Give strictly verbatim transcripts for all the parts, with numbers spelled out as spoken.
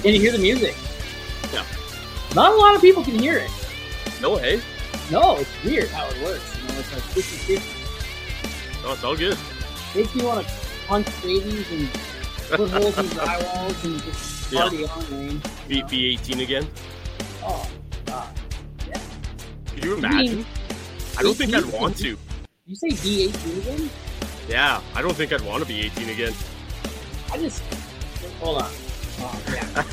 Can you hear the music? Yeah. Not a lot of people can hear it. No, hey. No, it's weird how it works. You know, it's like fifty fifty. Oh, it's all good. Makes me want to punch babies and put holes in drywalls and just party Yeah. on, man. Be, be eighteen again. Oh, God. Yeah. Could you You imagine? mean I don't think I'd eighteen? want to. You say be eighteen again? Yeah, I don't think I'd want to be eighteen again. I just hold on. Oh, yeah.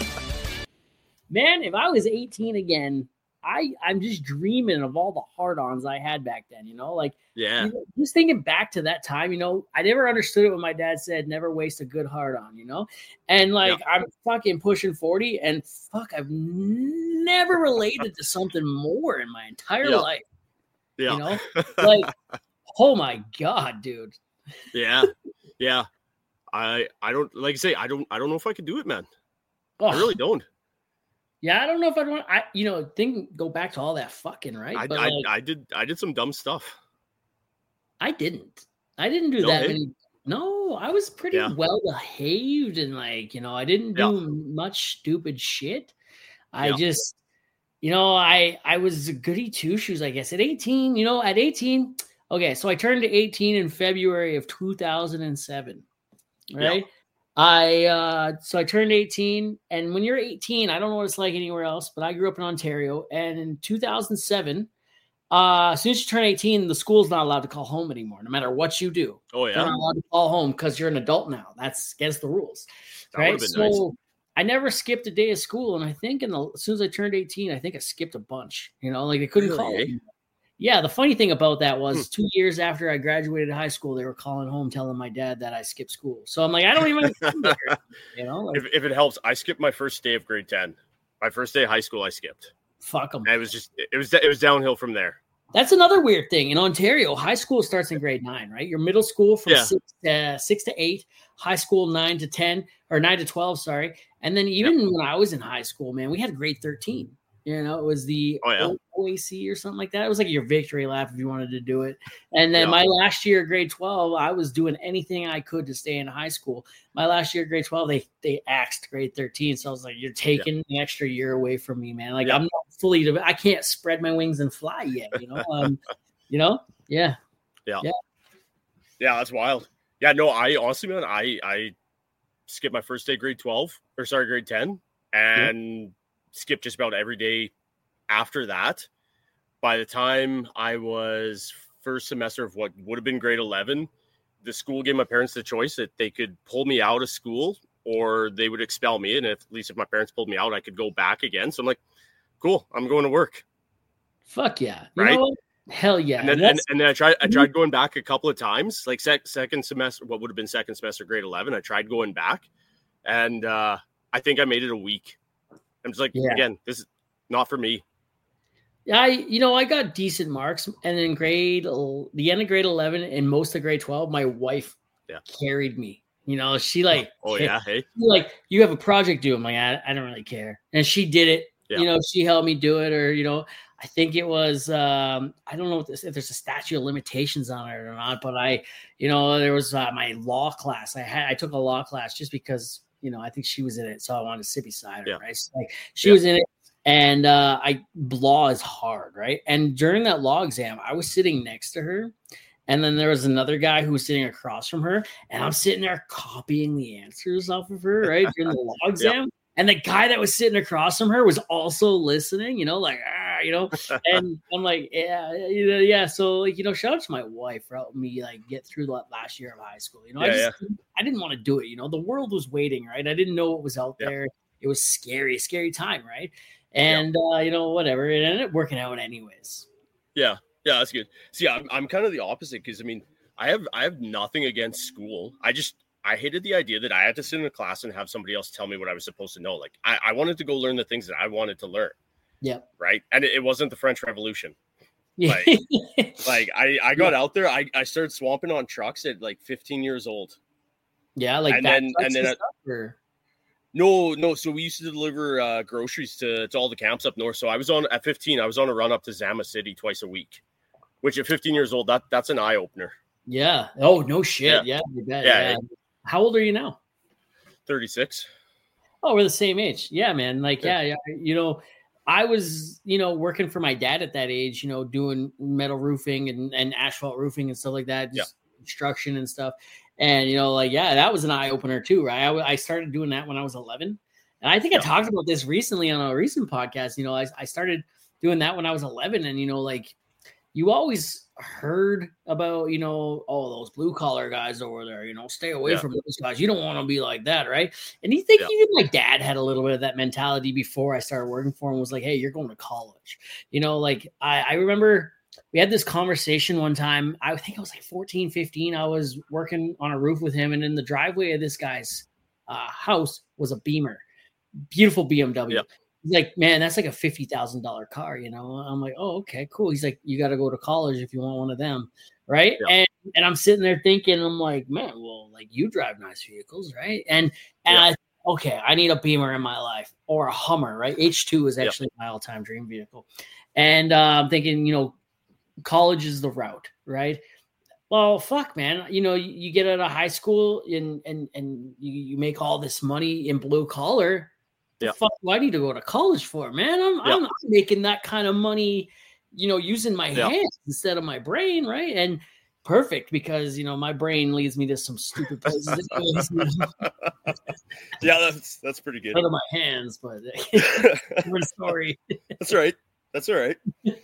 Man, if I was eighteen again, I I'm just dreaming of all the hard-ons I had back then. You know, like Yeah. you know, just thinking back to that time. You know, I never understood it when my dad said, "Never waste a good hard-on." You know, and like I'm fucking pushing forty, and fuck, I've never related to something more in my entire Yeah. life. Yeah. You know, like oh my god, dude. Yeah. Yeah. I I don't like I say I don't I don't know if I could do it, man. I Oh, really don't. yeah, I don't know if I'd want. I you know, think go back to all that fucking right, I but I, like, I did I did some dumb stuff. I didn't. I didn't do No, that hey? many. No, I was pretty Yeah. well behaved and like, you know, I didn't do Yeah. much stupid shit. I Yeah. just, you know, I I was a goody two shoes, I guess. At eighteen, you know, at eighteen, okay, so I turned to eighteen in February of two thousand seven, right? I uh so I turned eighteen, and when you're eighteen, I don't know what it's like anywhere else, but I grew up in Ontario, and in two thousand seven, uh, as soon as you turn eighteen, the school's not allowed to call home anymore, no matter what you do. Oh They're yeah. not allowed to call home because you're an adult now. That's against the rules, That right? would've been So nice. I never skipped a day of school, and I think in the as soon as I turned eighteen, I think I skipped a bunch. You know, like they couldn't Really, call. eh? Anymore. Yeah, the funny thing about that Hmm. was two years after I graduated high school, they were calling home telling my dad that I skipped school. So I'm like, I don't even, you know, like If if it helps, I skipped my first day of grade ten. My first day of high school, I skipped. fuck them. And it was just it was it was downhill from there. That's another weird thing in Ontario. High school starts in grade nine, right? Your middle school from Yeah. six to six to eight, high school nine to ten or nine to twelve. Sorry, and then even when I was in high school, man, we had grade thirteen. You know, it was the Oh, yeah. O A C or something like that. It was like your victory lap if you wanted to do it. And then Yeah. my last year, grade twelve, I was doing anything I could to stay in high school. My last year, grade twelve, they they axed grade thirteen. So I was like, you're taking the extra year away from me, man. Like Yeah. I'm not fully, de- I can't spread my wings and fly yet. You know, um, you know, yeah. Yeah. Yeah. Yeah, that's wild. Yeah, no, I honestly, man, I I skipped my first day grade twelve or sorry, grade ten and skipped just about every day after that. By the time I was first semester of what would have been grade eleven, the school gave my parents the choice that they could pull me out of school or they would expel me. And if, at least if my parents pulled me out, I could go back again. So I'm like, cool, I'm going to work. Fuck yeah. You Right? know what? Hell yeah. And then, and, That's- and then I tried, I tried going back a couple of times, like sec, second semester, what would have been second semester, grade eleven. I tried going back and uh, I think I made it a week. I'm just like, Yeah. again, this is not for me. I, you know, I got decent marks, and in grade, el- the end of grade eleven and most of grade twelve, my wife Yeah. carried me. You know, she like, Oh yeah. Hey, like you have a project due. I'm like, I, I don't really care, and she did it. Yeah. You know, she helped me do it, or you know, I think it was, um, I don't know if, this, if there's a statute of limitations on it or not, but I, you know, there was uh, my law class. I had, I took a law class just because, you know, I think she was in it, so I wanted to sit beside her. Yeah. Right, so, like she Yeah. was in it. And uh, I law is hard, right? And during that law exam, I was sitting next to her, and then there was another guy who was sitting across from her, and I'm sitting there copying the answers off of her, right, during the law exam. And the guy that was sitting across from her was also listening, you know, like ah, you know. And I'm like, yeah, you know, yeah. So like, you know, shout out to my wife for helping me like get through that last year of high school. You know, I Yeah, just I didn't want to do it. You know, the world was waiting, right? I didn't know what was out Yeah. there. It was scary, scary time, right? And uh, you know, whatever. It ended up working out anyways. yeah, yeah. That's good. See, I'm I'm kind of the opposite because I mean, I have I have nothing against school. I just I hated the idea that I had to sit in a class and have somebody else tell me what I was supposed to know. Like I, I wanted to go learn the things that I wanted to learn. Yep. Right. And it, it wasn't the French Revolution. Yeah. Like I, I got out there, I, I started swamping on trucks at like fifteen years old. yeah, like and that. then- and then I- stuff, or- No, no. So we used to deliver uh, groceries to, to all the camps up north. So I was on at fifteen, I was on a run up to Zama City twice a week, which at fifteen years old, that that's an eye opener. yeah. Oh no shit. Yeah. Yeah. You bet, Yeah. yeah. How old are you now? thirty-six. Oh, we're the same age. Yeah, man. Like, Yeah. yeah, yeah. You know, I was, you know, working for my dad at that age, you know, doing metal roofing and, and asphalt roofing and stuff like that, just Yeah. construction and stuff. And, you know, like, yeah, that was an eye opener too, right? I, I started doing that when I was eleven. And I think Yeah. I talked about this recently on a recent podcast. You know, I, I started doing that when I was eleven. And, you know, like, you always heard about, you know, oh, those blue collar guys over there, you know, stay away Yeah. from those guys. You don't want to be like that, right? And you think Yeah. even my dad had a little bit of that mentality before I started working for him, was like, hey, you're going to college. You know, like I, I remember we had this conversation one time. I think I was like fourteen, fifteen. I was working on a roof with him, and in the driveway of this guy's uh, house was a Beamer, beautiful B M W. Yeah. He's like, man, that's like a fifty thousand dollars car, you know? I'm like, oh, okay, cool. He's like, you got to go to college if you want one of them, right? Yeah. And and I'm sitting there thinking, I'm like, man, well, like you drive nice vehicles, right? And and Yeah. I, okay, I need a Beamer in my life or a Hummer, right? H two is actually yeah. my all-time dream vehicle. And uh, I'm thinking, you know, college is the route, right? Well, fuck, man. You know, you, you get out of high school and and and you, you make all this money in blue collar. The yeah. fuck do I need to go to college for, man? I'm, yeah. I'm I'm making that kind of money, you know, using my yeah. hands instead of my brain, right? And perfect, because you know my brain leads me to some stupid places. Anyways, you know? Yeah, that's that's pretty good. Out of my hands, but different story. That's right. That's all right.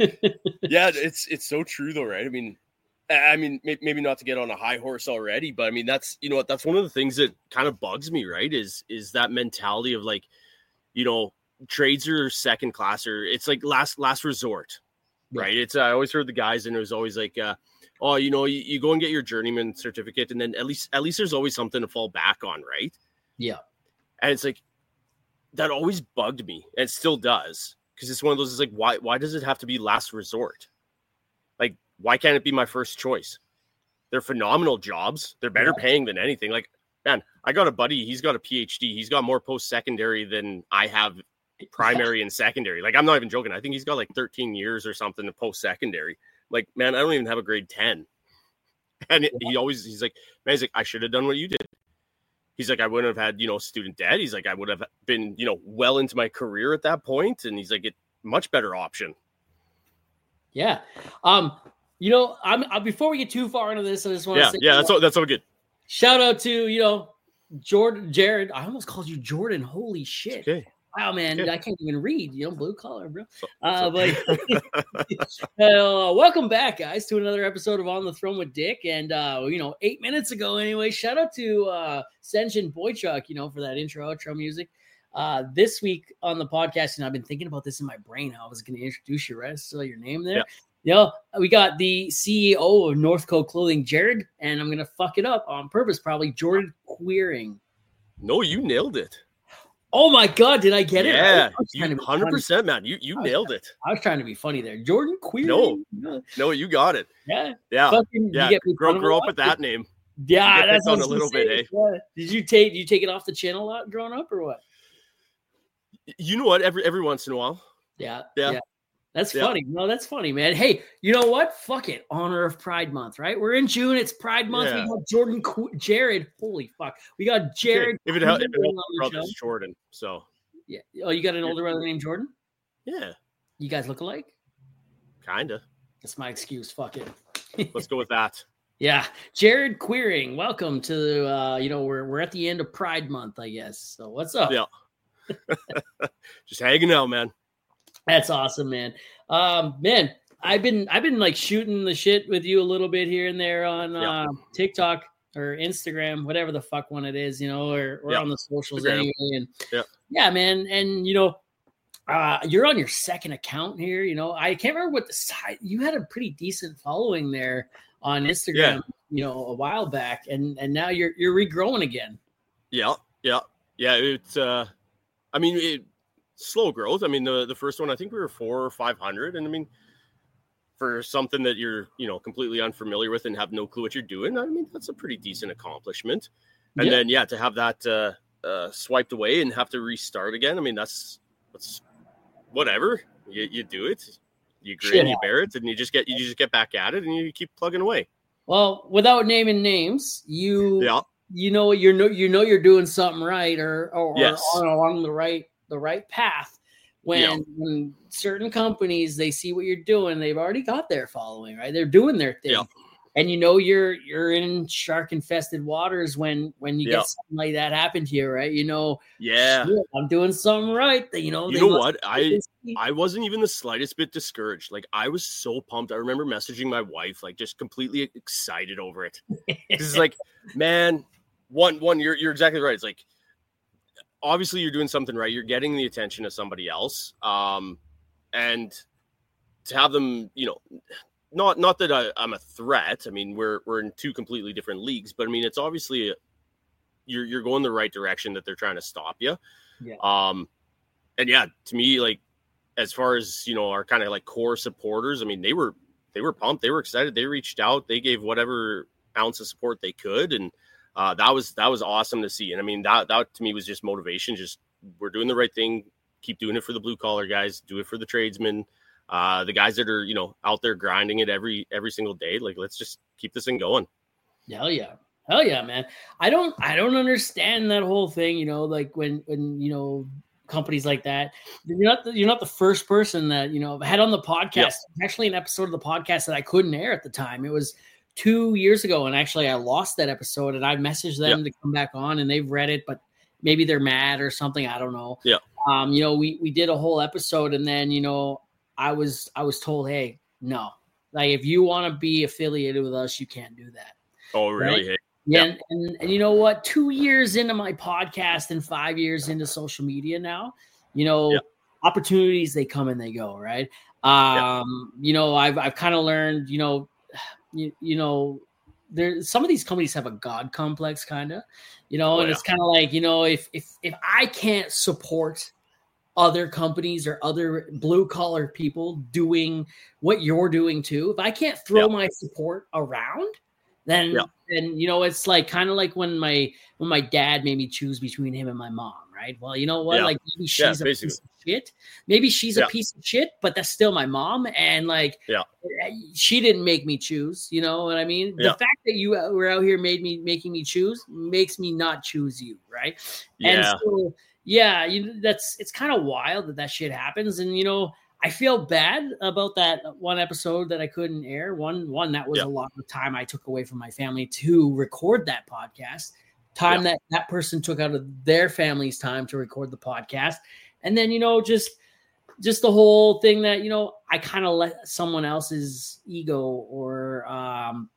Yeah, it's it's so true though, right? I mean, I mean, maybe not to get on a high horse already, but I mean, that's, you know what, that's one of the things that kind of bugs me, right? Is is that mentality of like, you know, trades are second class, or it's like last last resort, right? Yeah. It's uh, I always heard the guys, and it was always like, uh, oh, you know, you, you go and get your journeyman certificate, and then at least at least there's always something to fall back on, right? Yeah. And it's like, that always bugged me, and it still does, because it's one of those, it's like, why why does it have to be last resort? Like, why can't it be my first choice? They're phenomenal jobs. They're better yeah. paying than anything. Like, man, I got a buddy. He's got a P H D. He's got more post-secondary than I have primary and secondary. Like, I'm not even joking. I think he's got like thirteen years or something of post-secondary. Like, man, I don't even have a grade ten. And he always, he's like, man, he's like, I should have done what you did. He's like, I wouldn't have had, you know, student debt. He's like, I would have been, you know, well into my career at that point. And he's like, it much better option. Yeah. Um, you know, I'm, I, before we get too far into this, I just want yeah, to say, yeah, that's all, that's all good. Shout out to, you know, Jordan, Jared. I almost called you Jordan. Holy shit. Okay. Wow, man. Okay. I can't even read, you know, blue collar, bro. So, uh, so. But uh, welcome back, guys, to another episode of On the Throne with Dick. And, uh, you know, eight minutes ago, anyway, shout out to uh, Senjin Boychuk, you know, for that intro, outro music. Uh, this week on the podcast, and I've been thinking about this in my brain, how I was going to introduce you, right? I saw your name there. Yeah. You know, we got the C E O of Northcote Clothing, Jared, and I'm going to fuck it up on purpose, probably, Jordan Queering. No, you nailed it. Oh, my God, did I get it? Yeah, you one hundred percent, man. You you nailed trying, it. I was trying to be funny there. Jordan Queering. No, no, you got it. Yeah. Yeah, Fucking, yeah. You get grow grow up with that name. Yeah, that's on a little bit, eh? Yeah. Did you take, did you take it off the channel a lot growing up or what? You know what? Every every once in a while. Yeah. Yeah. yeah. That's yeah. funny. No, that's funny, man. Hey, you know what? Fuck it. Honor of Pride Month, right? We're in June. It's Pride Month. Yeah. We got Jordan, Qu- Jared. Holy fuck. We got Jared. Okay. If it helps, if it helps, it's Jordan. So. Yeah. Oh, you got an older brother named Jordan? Yeah. You guys look alike? Kinda. That's my excuse. Fuck it. Let's go with that. Yeah. Jared Queering. Welcome to, uh, you know, we're we're at the end of Pride Month, I guess. So what's up? Yeah. Just hanging out, man. That's awesome, man. Um, man, I've been I've been like shooting the shit with you a little bit here and there on yeah. uh, TikTok or Instagram, whatever the fuck one it is, you know, or, or yeah. on the socials Instagram. anyway. And yeah. yeah, man. And you know, uh, you're on your second account here. You know, I can't remember what the side. You had a pretty decent following there on Instagram, yeah. you know, a while back, and and now you're you're regrowing again. Yeah, yeah, yeah. It's uh, I mean, it, slow growth. I mean, the the first one, I think we were four or five hundred, and I mean, for something that you're, you know, completely unfamiliar with and have no clue what you're doing, I mean, that's a pretty decent accomplishment. And yeah. then, yeah, to have that uh, uh, swiped away and have to restart again, I mean, that's that's whatever. You you do it, you grin, Shit. you bear it, and you just get you just get back at it, and you keep plugging away. Well, without naming names, you yeah. you know you're no you know you're doing something right or or, Yes. or along the right the right path. When, Yeah. when certain companies, they see what you're doing, they've already got their following, right? They're doing their thing. Yeah. And you know you're you're in shark infested waters when when you Yeah. get something like that happen to you, right? You know, Yeah. shit, I'm doing something right. You know, You they know must what? I this me. I wasn't even the slightest bit discouraged. Like, I was so pumped. I remember messaging my wife, like, just completely excited over it. It's like, man, one one you're you're exactly right. It's like, obviously you're doing something right. You're getting the attention of somebody else. Um, and to have them, you know, not not that I, I'm a threat. I mean, we're we're in two completely different leagues, but I mean, it's obviously a, you're you're going the right direction that they're trying to stop you. Yeah. Um, and yeah, to me, like, as far as, you know, our kind of like core supporters, I mean, they were they were pumped, they were excited, they reached out, they gave whatever ounce of support they could, and uh, that was that was awesome to see. And I mean, that that to me was just motivation. Just, we're doing the right thing. Keep doing it for the blue collar guys. Do it for the tradesmen, uh, the guys that are, you know, out there grinding it every every single day. Like, let's just keep this thing going. Hell yeah. Hell yeah, man. I don't I don't understand that whole thing, you know, like when when you know companies like that. You're not the, you're not the first person that, you know, had on the podcast. Yep. Actually, an episode of the podcast that I couldn't air at the time. It was two years ago, and actually I lost that episode, and I messaged them Yep. to come back on, and they've read it, but maybe they're mad or something. I don't know. Yeah. Um, you know, we we did a whole episode, and then, you know, I was I was told, hey, no, like, if you want to be affiliated with us, you can't do that. Oh, really? Right? Hey. Yeah, Yep. and, and and you know what? Two years into my podcast and five years into social media now, you know, Yep. opportunities, they come and they go, right? Um, you know, I've I've kind of learned, you know, you, you know, there some of these companies have a God complex, kind of, you know, Oh, and yeah. it's kind of like, you know, if if if I can't support other companies or other blue collar people doing what you're doing too, if I can't throw Yeah. my support around, then Yeah. then you know, it's like kind of like when my when my dad made me choose between him and my mom, right? Well, you know what? Yeah. Like, maybe she's Yeah, a piece basically. of shit. Maybe she's Yeah. a piece of shit, but that's still my mom, and like, Yeah. she didn't make me choose. You know what I mean? Yeah. The fact that you were out here made me making me choose makes me not choose you, right? Yeah. And so, yeah, you that's it's kind of wild that that shit happens, and you know, I feel bad about that one episode that I couldn't air. One, one that was Yeah. a lot of time I took away from my family to record that podcast. Time Yeah. that that person took out of their family's time to record the podcast, and then, you know, just just the whole thing that, you know, I kind of let someone else's ego or um,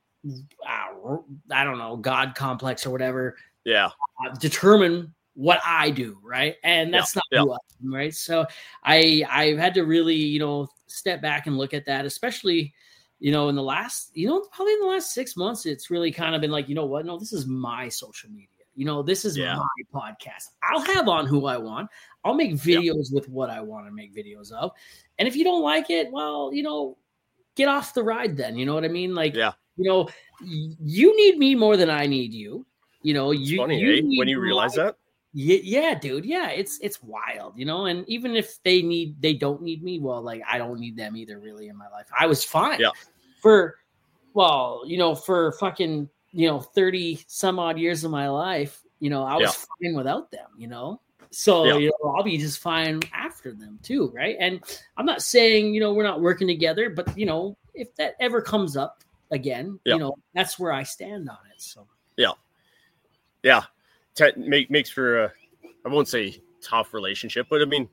uh, I don't know, God complex or whatever Yeah. uh, determine what I do, right? And that's Yeah, not yeah. who I am, right? So I I've had to really, you know, step back and look at that, especially, you know, in the last, you know, probably in the last six months, it's really kind of been like, you know what? No, this is my social media. You know, this is Yeah. my podcast. I'll have on who I want. I'll make videos with what I want to make videos of. And if you don't like it, well, you know, get off the ride then. You know what I mean? Like, Yeah. you know, y- you need me more than I need you. You know, It's you, funny, you eh? need When you realize that. yeah, yeah, dude. Yeah, it's it's wild, you know. And even if they need, they don't need me. Well, like, I don't need them either, really, in my life. I was fine Yeah. for, well, you know, for fucking, you know, thirty some odd years of my life. You know, I was fine without them. You know, so Yeah. you know, I'll be just fine after them too, right? And I'm not saying, you know, we're not working together, but you know, if that ever comes up again, Yeah. you know, that's where I stand on it. So Yeah. Yeah. Te- make, makes for a, I won't say tough relationship, but I mean,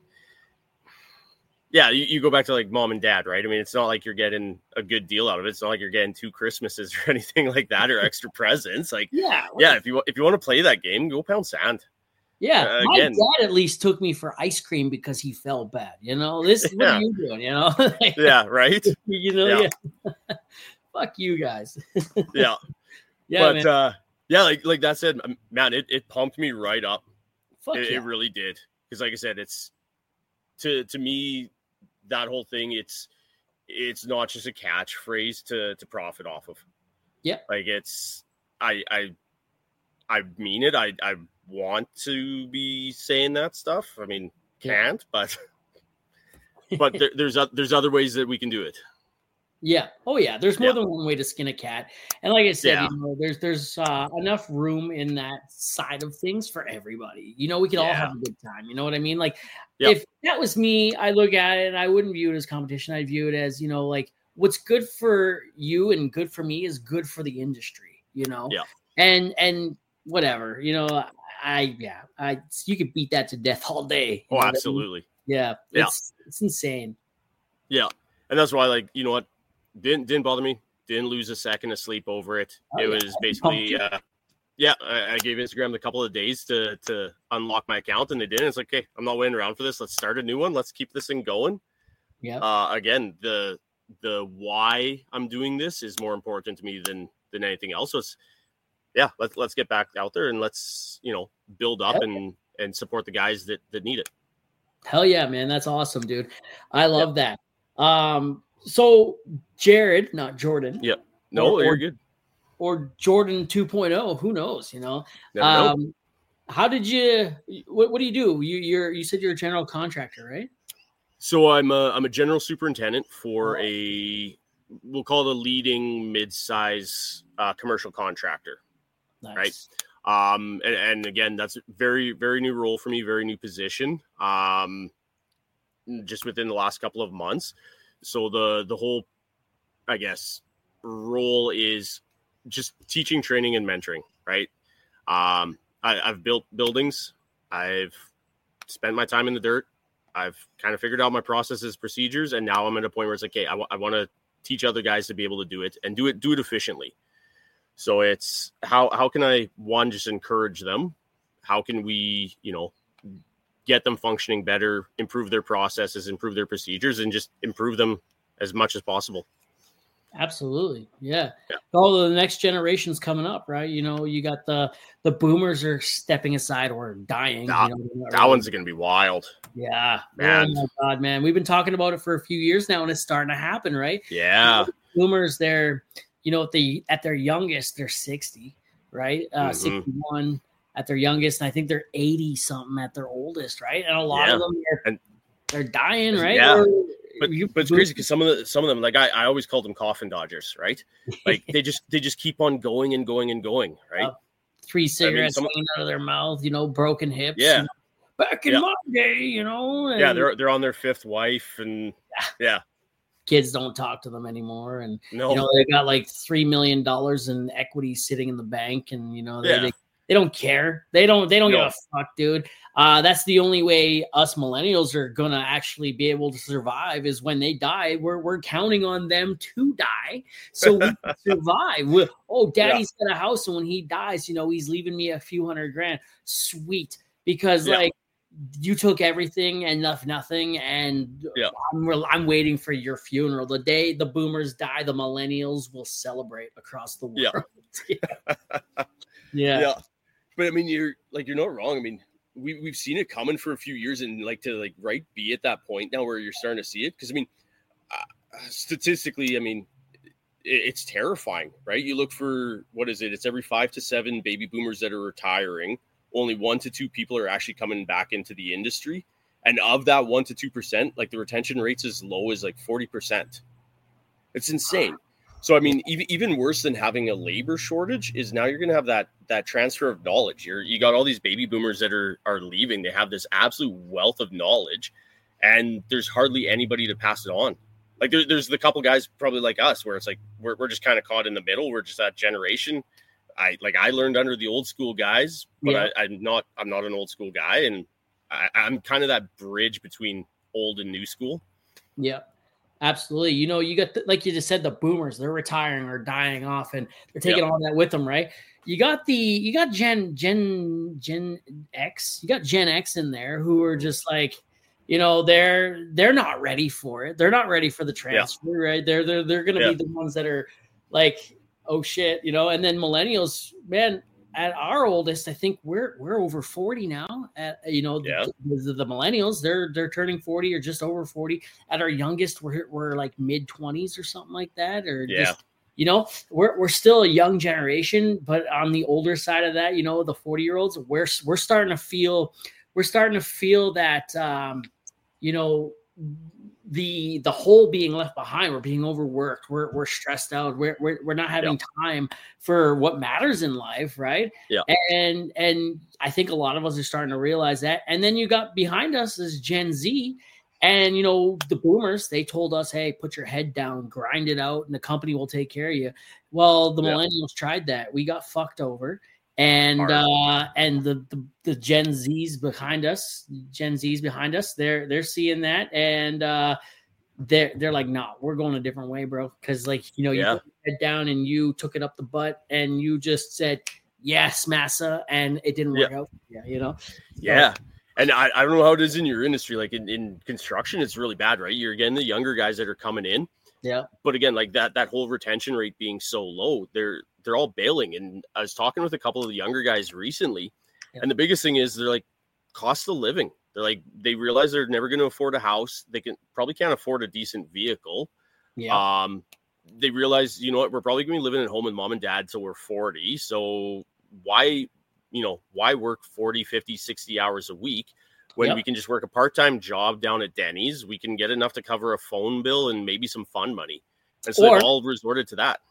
yeah, you, you go back to like mom and dad, right? I mean, it's not like you're getting a good deal out of it. It's not like you're getting two Christmases or anything like that, or extra presents. Like, yeah, yeah, if you if you want to play that game, go pound sand. Yeah, Uh, my again. dad at least took me for ice cream because he felt bad. You know, this what Yeah. are you doing? You know, Like, Yeah, right. you know, Yeah. yeah. Fuck you guys. Yeah, Yeah, but man. uh, yeah, like like that said, um, man, it, it pumped me right up. Fuck It, yeah. it really did, because like I said, it's to to me that whole thing. It's it's not just a catchphrase to to profit off of. Yeah. Like it's I I I mean it. I I want to be saying that stuff. I mean, Yeah. can't, but but there, there's o- there's other ways that we can do it. Yeah. Oh, yeah. There's more Yeah. than one way to skin a cat. And like I said, Yeah. you know, there's there's uh, enough room in that side of things for everybody. You know, we could all Yeah. have a good time. You know what I mean? Like, Yeah. if that was me, I look at it and I wouldn't view it as competition. I'd view it as, you know, like what's good for you and good for me is good for the industry, you know? Yeah. And and whatever, you know, I yeah, I you could beat that to death all day. Oh, absolutely. I mean? Yeah. Yeah. It's it's insane. Yeah. And that's why, like, you know what? Didn't didn't bother me. Didn't lose a second of sleep over it. Oh, it yeah. was basically, uh, yeah, I, I gave Instagram a couple of days to to unlock my account, and they did. It's like, okay, I'm not waiting around for this. Let's start a new one. Let's keep this thing going. Yeah. Uh, again, the the why I'm doing this is more important to me than than anything else. So it's, yeah, let's let's get back out there and let's, you know, build up Hell and and support the guys that that need it. Hell yeah, man. That's awesome, dude. I love that. Um, so Jared, not Jordan. Yep. No, or, you're or, good. Or Jordan two point oh, who knows, you know? Never Um, know. how did you, what, what do you do? You, you're, you said you're a general contractor, right? So I'm a, I'm a general superintendent for a, we'll call it a leading mid-size uh, commercial contractor. Nice. Right. Um, and, and again, that's a very, very new role for me, very new position. Um, just within the last couple of months. So the, the whole, I guess, role is just teaching, training, and mentoring, right? Um, I, I've built buildings. I've spent my time in the dirt. I've kind of figured out my processes, procedures, and now I'm at a point where it's like, okay, I, w- I want to teach other guys to be able to do it and do it, do it efficiently. So it's how, how can I, one, just encourage them? How can we, you know, get them functioning better, improve their processes, improve their procedures, and just improve them as much as possible. Absolutely. Yeah. yeah. All the next generation's coming up, right? You know, you got the, the boomers are stepping aside or dying. That, you know, that one's going to be wild. Yeah. Man. Oh my God, man. We've been talking about it for a few years now and it's starting to happen, right? Yeah. You know, boomers, they're, you know, at the, at their youngest, they're sixty, right? Uh, mm-hmm. sixty-one at their youngest. And I think they're eighty something at their oldest, right? And a lot yeah. of them are, and, they're dying, right? Yeah. Or, But, you, but it's crazy because some of the some of them, like I, I always called them coffin dodgers, right? Like they just they just keep on going and going and going, right? Uh, three cigarettes I mean, some, hanging out of their mouth, you know, broken hips. Yeah. You know, back in yeah. my day, you know. And yeah, they're they're on their fifth wife, and yeah, kids don't talk to them anymore, and no, you know they got like three million dollars in equity sitting in the bank, and you know they. Yeah. they They don't care. They don't. They don't no. give a fuck, dude. Uh, that's the only way us millennials are gonna actually be able to survive is when they die. We're we're counting on them to die, so we can survive. We're, oh, Daddy's yeah. got a house, and when he dies, you know, he's leaving me a few hundred grand. Sweet, because yeah. like you took everything and left nothing, and yeah. I'm I'm waiting for your funeral. The day the boomers die, the millennials will celebrate across the world. Yeah. yeah. yeah. yeah. But I mean, you're like, you're not wrong. I mean, we, we've seen it coming for a few years and like to like, right. Be at that point now where you're starting to see it. Cause I mean, uh, statistically, I mean, it, it's terrifying, right? You look for, what is it? It's every five to seven baby boomers that are retiring. Only one to two people are actually coming back into the industry. And of that one to two percent, like the retention rate's as low as like forty percent. It's insane. So, I mean, even even worse than having a labor shortage is now you're going to have that that transfer of knowledge. You're you got all these baby boomers that are are leaving. They have this absolute wealth of knowledge, and there's hardly anybody to pass it on. Like there, there's the couple guys probably like us where it's like we're we're just kind of caught in the middle. We're just that generation. I like I learned under the old school guys, but yeah. I, I'm not I'm not an old school guy, and I, I'm kind of that bridge between old and new school. Yeah. Absolutely. You know, you got, the, like you just said, the boomers, they're retiring or dying off and they're taking yep. all that with them, right? You got the, you got Gen, Gen, Gen X, you got Gen X in there who are just like, you know, they're, they're not ready for it. They're not ready for the transfer, yeah. right? They're, they're, they're going to yeah. be the ones that are like, oh shit, you know, and then millennials, man, at our oldest, I think we're we're over forty now. At you know, yeah. the, the, the millennials, they're they're turning forty or just over forty. At our youngest, we're we're like mid twenties or something like that. Or yeah, just, you know, we're we're still a young generation, but on the older side of that, you know, the forty year olds, we're we're starting to feel we're starting to feel that, um, you know, the the whole being left behind. We're being overworked. We're we're stressed out. We're we're, we're not having yeah. time for what matters in life, right? Yeah. And and I think a lot of us are starting to realize that. And then you got behind us is Gen Z. And, you know, the boomers, they told us, hey, put your head down, grind it out, and the company will take care of you. Well, the yeah. millennials tried that. We got fucked over. And uh, and the, the the Gen Zs behind us, Gen Zs behind us, they're they're seeing that. And uh, they're, they're like, no, nah, we're going a different way, bro. Because, like, you know, you yeah. put your head down and you took it up the butt and you just said, yes, massa, and it didn't work yeah. out. Yeah, you know? Yeah. So, and I, I don't know how it is in your industry. Like in, in construction, it's really bad, right? You're getting the younger guys that are coming in. Yeah. But again, like that that whole retention rate being so low, they're they're all bailing. And I was talking with a couple of the younger guys recently, yeah. and the biggest thing is they're like cost of living. They're like they realize they're never going to afford a house. They can probably can't afford a decent vehicle. Yeah. Um, they realize, you know what, we're probably going to be living at home with mom and dad till we're forty. So why? you know, why work forty, fifty, sixty hours a week when yep. we can just work a part-time job down at Denny's? We can get enough to cover a phone bill and maybe some fun money. And so they've all resorted to that.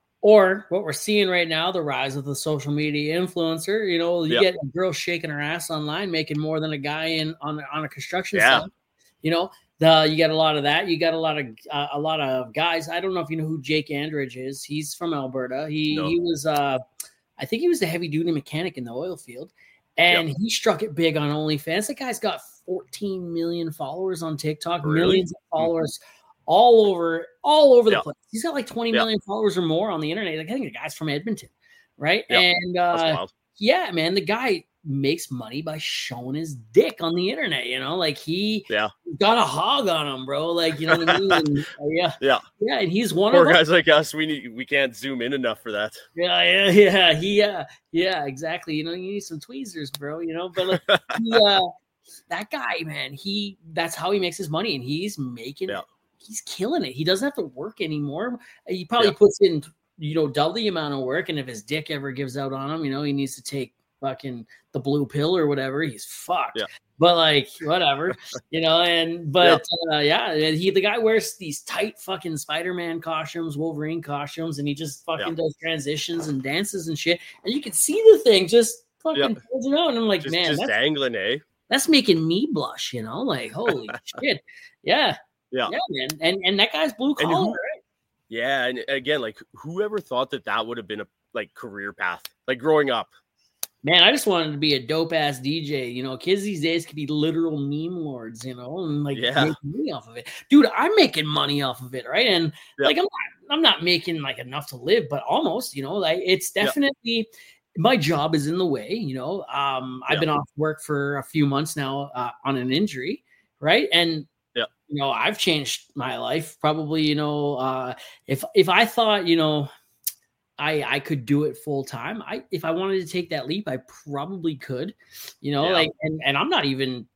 Or what we're seeing right now, the rise of the social media influencer. You know, you yep. get a girl shaking her ass online, making more than a guy in on, on a construction yeah. site. You know, the you get a lot of that. You got a lot of uh, a lot of guys. I don't know if you know who Jake Andridge is. He's from Alberta. He no. he was uh I think he was the heavy duty mechanic in the oil field, and yep. he struck it big on OnlyFans. That guy's got fourteen million followers on TikTok, really? millions of followers mm-hmm. all over, all over the yep. place. He's got like twenty yep. million followers or more on the internet. Like, I think the guy's from Edmonton, right? Yep. And uh, yeah, man, the guy makes money by showing his dick on the internet. You know, like he yeah. got a hog on him, bro. Like, you know what I mean? And, uh, yeah, yeah, yeah. And he's one Poor of them. guys like us. We need we can't zoom in enough for that. Yeah, yeah, yeah. He, uh, yeah, exactly. You know, you need some tweezers, bro. You know, but like, he, uh, that guy, man, he that's how he makes his money, and he's making yeah. it. He's killing it. He doesn't have to work anymore. He probably yeah. puts in, you know, double the amount of work, and if his dick ever gives out on him, you know, he needs to take fucking the blue pill or whatever. He's fucked. Yeah. But like whatever, you know, and but yeah. Uh, yeah, he the guy wears these tight fucking Spider-Man costumes, Wolverine costumes, and he just fucking yeah. does transitions and dances and shit. And you can see the thing just fucking yeah. you know, and I'm like, just, man, just that's, dangling, eh? That's making me blush, you know, like holy shit. Yeah. Yeah. Yeah, man. And and that guy's blue collar, right? Yeah, and again, like whoever thought that that would have been a like career path, like growing up. Man, I just wanted to be a dope ass D J. You know, kids these days could be literal meme lords, you know, and like yeah. make money off of it. Dude, I'm making money off of it, right? And yeah. like I'm not I'm not making like enough to live, but almost, you know, like it's definitely yeah. my job is in the way, you know. Um, I've yeah. been off work for a few months now uh, on an injury, right? And yeah. you know, I've changed my life. Probably, you know, uh, if if I thought, you know, I I could do it full time. I if I wanted to take that leap, I probably could, you know, yeah. like and, and I'm not even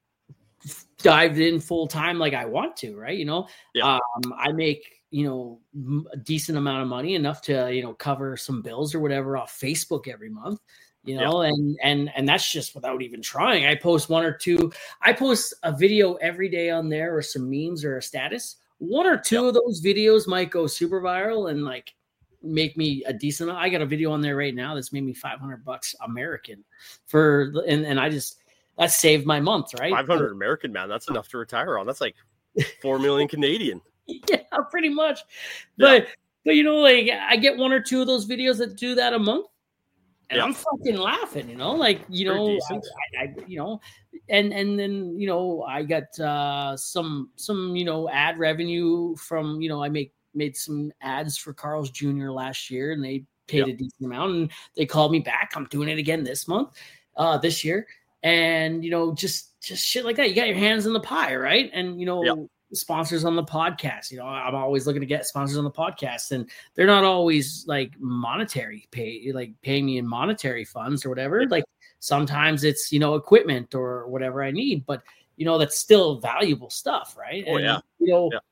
dived in full time like I want to, right? You know, yeah. um, I make, you know, a decent amount of money, enough to, you know, cover some bills or whatever off Facebook every month, you know, yeah. and and and that's just without even trying. I post one or two, I post a video every day on there or some memes or a status. One or two yeah. of those videos might go super viral and like make me a decent. I got a video on there right now that's made me five hundred bucks American for, and, and I just, that saved my month, right? five hundred American, man. That's enough to retire on. That's like four million Canadian. Yeah, pretty much. But, yeah. but you know, like I get one or two of those videos that do that a month and yeah. I'm fucking laughing, you know, like, you know, I, I, I, you know, and, and then, you know, I got uh, some, some, you know, ad revenue from, you know, I make, made some ads for Carl's Junior last year, and they paid yep. a decent amount, and they called me back. I'm doing it again this month, uh, this year. And, you know, just, just shit like that. You got your hands in the pie, right? And, you know, yep. sponsors on the podcast, you know, I'm always looking to get sponsors on the podcast, and they're not always like monetary pay, like paying me in monetary funds or whatever. Like sometimes it's, you know, equipment or whatever I need, but you know, that's still valuable stuff. Right. Oh and, yeah. You know, yeah.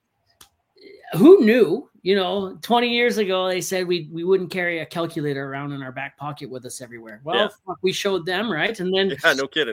who knew, you know, twenty years ago, they said we we wouldn't carry a calculator around in our back pocket with us everywhere. Well, yeah. fuck, we showed them, right? And then yeah, no kidding. You know,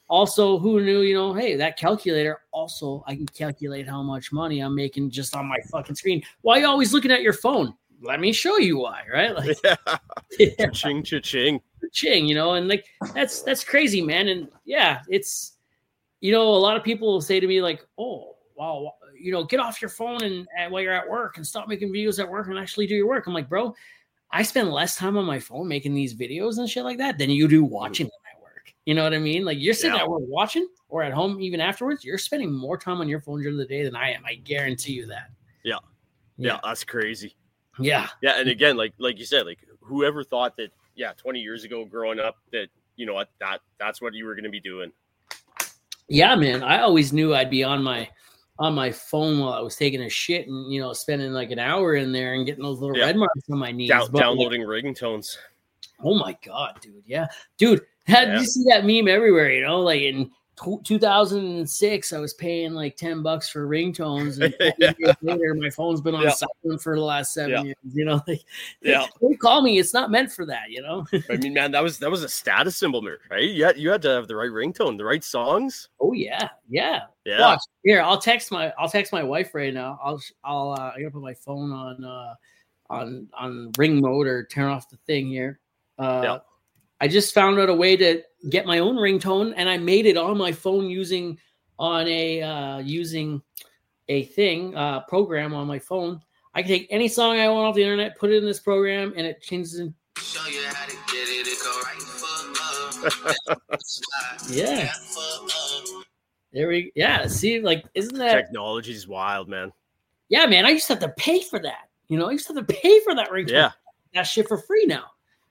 also, who knew, you know, hey, that calculator, also, I can calculate how much money I'm making just on my fucking screen. Why are you always looking at your phone? Let me show you why, right? Like, yeah. yeah. Cha-ching, cha-ching. Ching, you know, and like, that's, that's crazy, man. And yeah, it's, you know, a lot of people will say to me like, oh, wow, you know, get off your phone and, and while you're at work and stop making videos at work and actually do your work. I'm like, bro, I spend less time on my phone making these videos and shit like that than you do watching them at work. You know what I mean? Like, you're sitting Yeah. at work watching, or at home even afterwards, you're spending more time on your phone during the day than I am. I guarantee you that. Yeah. Yeah, yeah, that's crazy. Yeah. Yeah, and again, like like you said, like whoever thought that, yeah, twenty years ago growing up that, you know what, that that's what you were going to be doing. Yeah, man. I always knew I'd be on my on my phone while I was taking a shit and, you know, spending like an hour in there and getting those little yeah. red marks on my knees. Down, but, downloading like, ringtones. Oh my God, dude. Yeah. Dude, had, yeah. you see that meme everywhere, you know, like in two thousand six, I was paying like ten bucks for ringtones, and yeah. years later, my phone's been on yeah. silent for the last seven yeah. years. You know, like, yeah, don't call me. It's not meant for that. You know. I mean, man, that was that was a status symbol, right? You had, you had to have the right ringtone, the right songs. Oh yeah, yeah. Yeah. Watch here. I'll text my I'll text my wife right now. I'll I'll uh, I gotta put my phone on uh on on ring mode or turn off the thing here. Uh, yeah. I just found out a way to get my own ringtone, and I made it on my phone using on a uh, using a thing uh, program on my phone. I can take any song I want off the internet, put it in this program, and it changes it. Show you how to get it. It go right foot up. Yeah. There we yeah. See, like, isn't that technology's wild, man? Yeah, man. I used to have to pay for that. You know, I used to have to pay for that ringtone. Yeah. That shit for free now.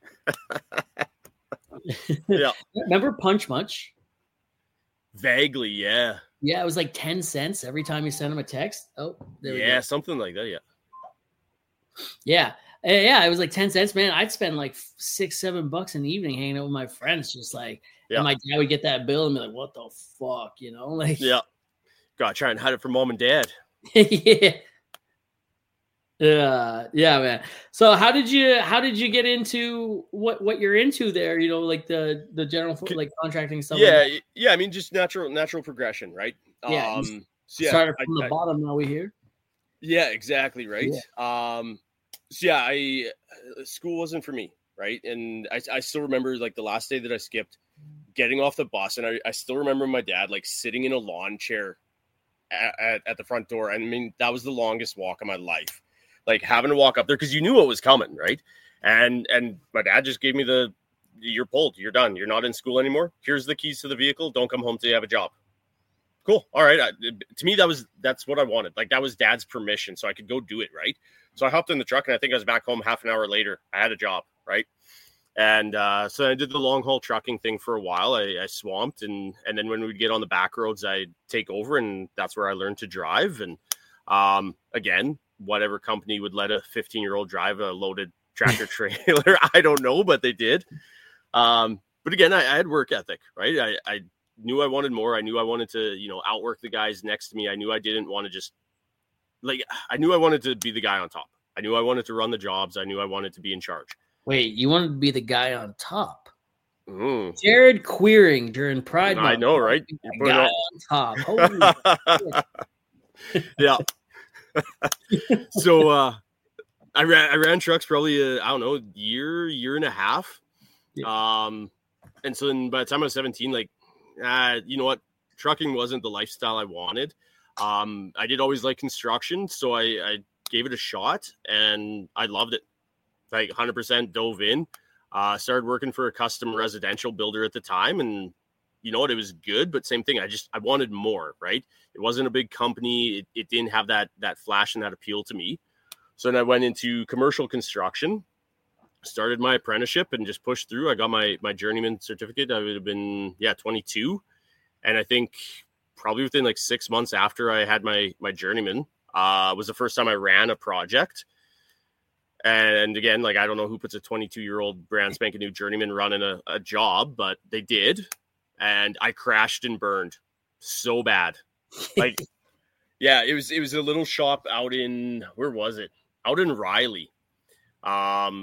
Yeah. Remember Punch Munch? Vaguely, yeah. Yeah, it was like ten cents every time you sent him a text. Oh, there yeah, something like that, yeah. Yeah. Yeah, it was like ten cents, man. I'd spend like six, seven bucks in the evening hanging out with my friends, just like, yeah. And my dad would get that bill and be like, what the fuck, you know? Like, yeah. Gotta try and hide it from mom and dad. yeah. Yeah, yeah, man. So how did you how did you get into what what you're into there? You know, like the the general like contracting stuff. Yeah, like yeah. I mean, just natural natural progression, right? Yeah. Um, so yeah started from I, the I, bottom. Now we here. Yeah, exactly. Right. Yeah. Um. So yeah, I school wasn't for me, right? And I I still remember like the last day that I skipped, getting off the bus, and I I still remember my dad like sitting in a lawn chair at at, at the front door. I mean, that was the longest walk of my life. Like having to walk up there because you knew what was coming, right? And and my dad just gave me the, you're pulled, you're done, you're not in school anymore. Here's the keys to the vehicle. Don't come home till you have a job. Cool. All right. I, to me, that was that's what I wanted. Like that was dad's permission, so I could go do it, right? So I hopped in the truck, and I think I was back home half an hour later. I had a job, right? And uh, so I did the long haul trucking thing for a while. I, I swamped, and and then when we'd get on the back roads, I'd take over, and that's where I learned to drive. And um, again. Whatever company would let a fifteen year old drive a loaded tractor trailer. I don't know, but they did. Um, but again, I, I had work ethic, right? I, I knew I wanted more. I knew I wanted to, you know, outwork the guys next to me. I knew I didn't want to just like, I knew I wanted to be the guy on top. I knew I wanted to run the jobs. I knew I wanted to be in charge. Wait, you wanted to be the guy on top? Mm. Jared Queering during Pride Month. I know, right? Guy on top. Holy yeah. so uh I ran I ran trucks probably a, I don't know, year, year and a half. Yeah. Um and so then by the time I was seventeen, like uh, you know what, trucking wasn't the lifestyle I wanted. Um I did always like construction, so I, I gave it a shot and I loved it. Like one hundred percent dove in. Uh started working for a custom residential builder at the time, and you know what, it was good, but same thing. I just, I wanted more, right? It wasn't a big company. It, it didn't have that, that flash and that appeal to me. So then I went into commercial construction, started my apprenticeship and just pushed through. I got my, my journeyman certificate. I would have been, yeah, twenty-two. And I think probably within like six months after I had my, my journeyman, uh, was the first time I ran a project. And again, like, I don't know who puts a twenty-two year old brand spanking new journeyman running a, a job, but they did. And I crashed and burned so bad. Like, yeah, it was, it was a little shop out in, where was it? Out in Riley. Um,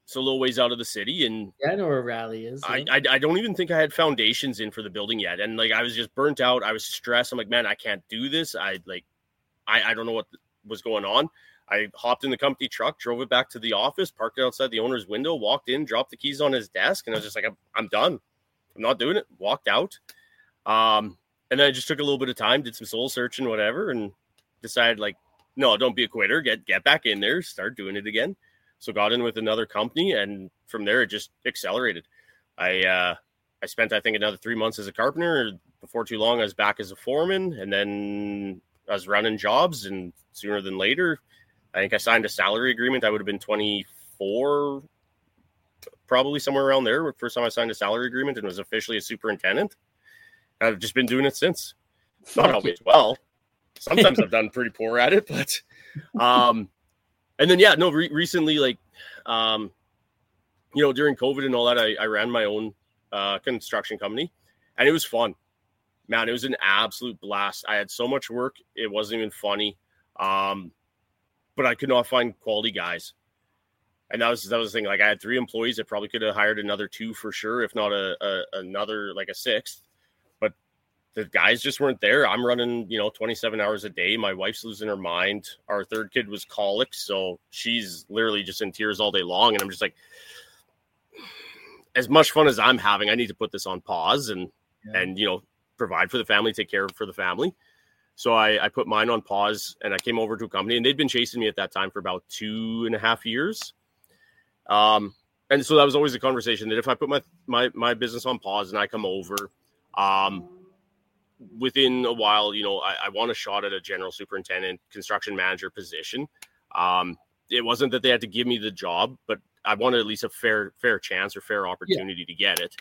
so a little ways out of the city, and yeah, I know where Raleigh is. I, Yeah. I I don't even think I had foundations in for the building yet, and like I was just burnt out. I was stressed. I'm like, man, I can't do this. I like, I I don't know what was going on. I hopped in the company truck, drove it back to the office, parked it outside the owner's window, walked in, dropped the keys on his desk, and I was just like, I'm, I'm done. I'm not doing it. Walked out. Um, and then I just took a little bit of time, did some soul searching, whatever, and decided like, no, don't be a quitter. Get get back in there, start doing it again. So got in with another company, and from there it just accelerated. I uh, I spent I think another three months as a carpenter. Before too long, I was back as a foreman, and then I was running jobs. And sooner than later, I think I signed a salary agreement. I would have been twenty-four, probably somewhere around there. First time I signed a salary agreement and was officially a superintendent. I've just been doing it since. Not always well. Sometimes I've done pretty poor at it, but um, and then yeah, no. Re- recently, like um, you know, during COVID and all that, I, I ran my own uh, construction company, and it was fun. Man, it was an absolute blast. I had so much work; it wasn't even funny. Um, but I could not find quality guys. And that was, that was the thing. Like I had three employees. I probably could have hired another two for sure, if not a, a another, like a sixth, but the guys just weren't there. I'm running, you know, twenty-seven hours a day. My wife's losing her mind. Our third kid was colic. So she's literally just in tears all day long. And I'm just like, as much fun as I'm having, I need to put this on pause and, yeah. and, you know, provide for the family, take care of for the family. So I, I put mine on pause, and I came over to a company, and they'd been chasing me at that time for about two and a half years. Um, and so that was always a conversation that if I put my, my, my business on pause and I come over, um, within a while, you know, I, I want a shot at a general superintendent, construction manager position. Um, it wasn't that they had to give me the job, but I wanted at least a fair, fair chance or fair opportunity yeah. to get it.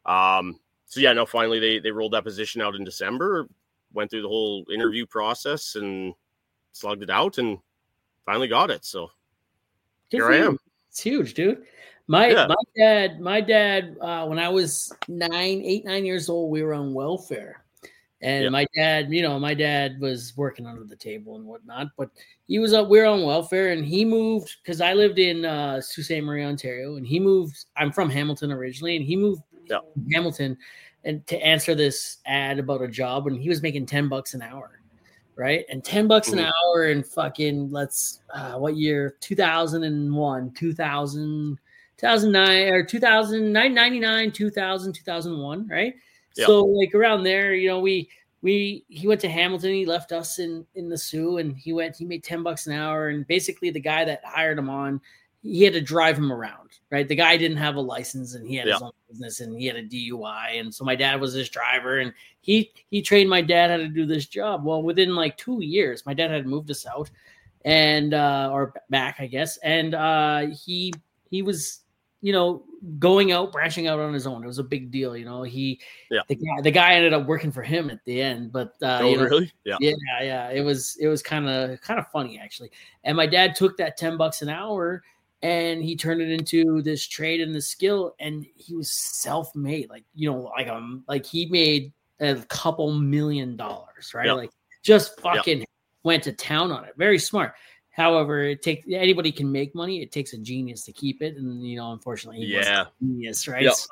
Um, so yeah, no, finally they, they rolled that position out in December. Went through the whole interview process and slugged it out and finally got it. So Good here I am. It's huge, dude. My yeah. my dad, my dad, uh, when I was nine, eight, nine years old, we were on welfare. And yeah. my dad, you know, my dad was working under the table and whatnot, but he was up, we were on welfare, and he moved because I lived in uh, Sault Ste. Marie, Ontario, and he moved. I'm from Hamilton originally, and he moved yeah. to Hamilton. And to answer this ad about a job, and he was making ten bucks an hour, right? And ten bucks an mm-hmm. hour in fucking, let's, uh, what year? two thousand one, two thousand, two thousand nine, or two thousand nine, ninety-nine, two thousand, two thousand one, right? Yep. So like around there, you know, we, we, he went to Hamilton, he left us in, in the Sioux, and he went, he made ten bucks an hour. And basically the guy that hired him on, he had to drive him around, right? The guy didn't have a license, and he had yeah. his own business, and he had a D U I. And so my dad was his driver, and he, he trained my dad how to do this job. Well, within like two years, my dad had moved us out and, uh, or back, I guess. And, uh, he, he was, you know, going out, branching out on his own. It was a big deal. You know, he, yeah. the guy, the guy ended up working for him at the end, but, uh, oh, you know, really? Yeah. Yeah. Yeah. It was, it was kind of, kind of funny actually. And my dad took that ten bucks an hour and he turned it into this trade and this skill, and he was self-made. Like, you know, like, um, like he made a couple million dollars, right? Yep. Like just fucking yep. went to town on it. Very smart. However, it takes, anybody can make money. It takes a genius to keep it. And, you know, unfortunately, he yeah. wasn't a genius, right? Yep. So,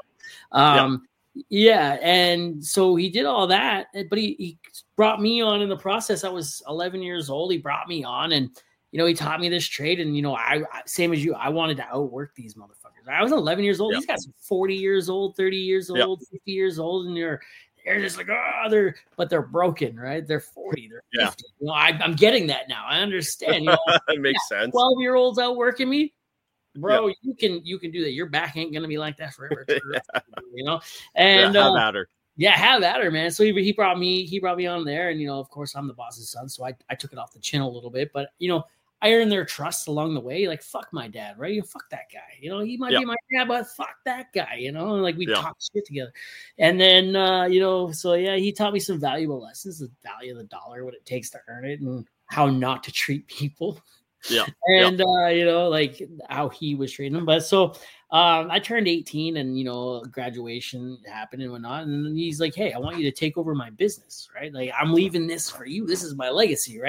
um, yep. yeah. And so he did all that, but he, he brought me on in the process. I was eleven years old. He brought me on, and, you know, he taught me this trade. And, you know, I, I same as you, I wanted to outwork these motherfuckers. I was eleven years old. Yep. These guys are forty years old, thirty years old, yep. fifty years old. And you're, they're just like, oh, they're, but they're broken, right? They're forty, they're yeah. fifty. You know, I, I'm getting that now. I understand. You know, it makes yeah, sense. twelve year olds outworking me, bro. Yep. You can, you can do that. Your back ain't going to be like that forever. yeah. You know? And, yeah, have uh, at her. Yeah, have at her, man. So he, he brought me, he brought me on there, and, you know, of course I'm the boss's son. So I, I took it off the chin a little bit, but, you know, I earned their trust along the way. Like, fuck my dad, right? You know, fuck that guy. You know, he might yep. be my dad, but fuck that guy. You know, like we yep. talk shit together. And then, uh, you know, so yeah, he taught me some valuable lessons: the value of the dollar, what it takes to earn it, and how not to treat people. Yeah, and yep. uh, you know, like how he was treating them. But so um, I turned eighteen, and, you know, graduation happened and whatnot. And then he's like, "Hey, I want you to take over my business, right? Like, I'm leaving this for you. This is my legacy, right?"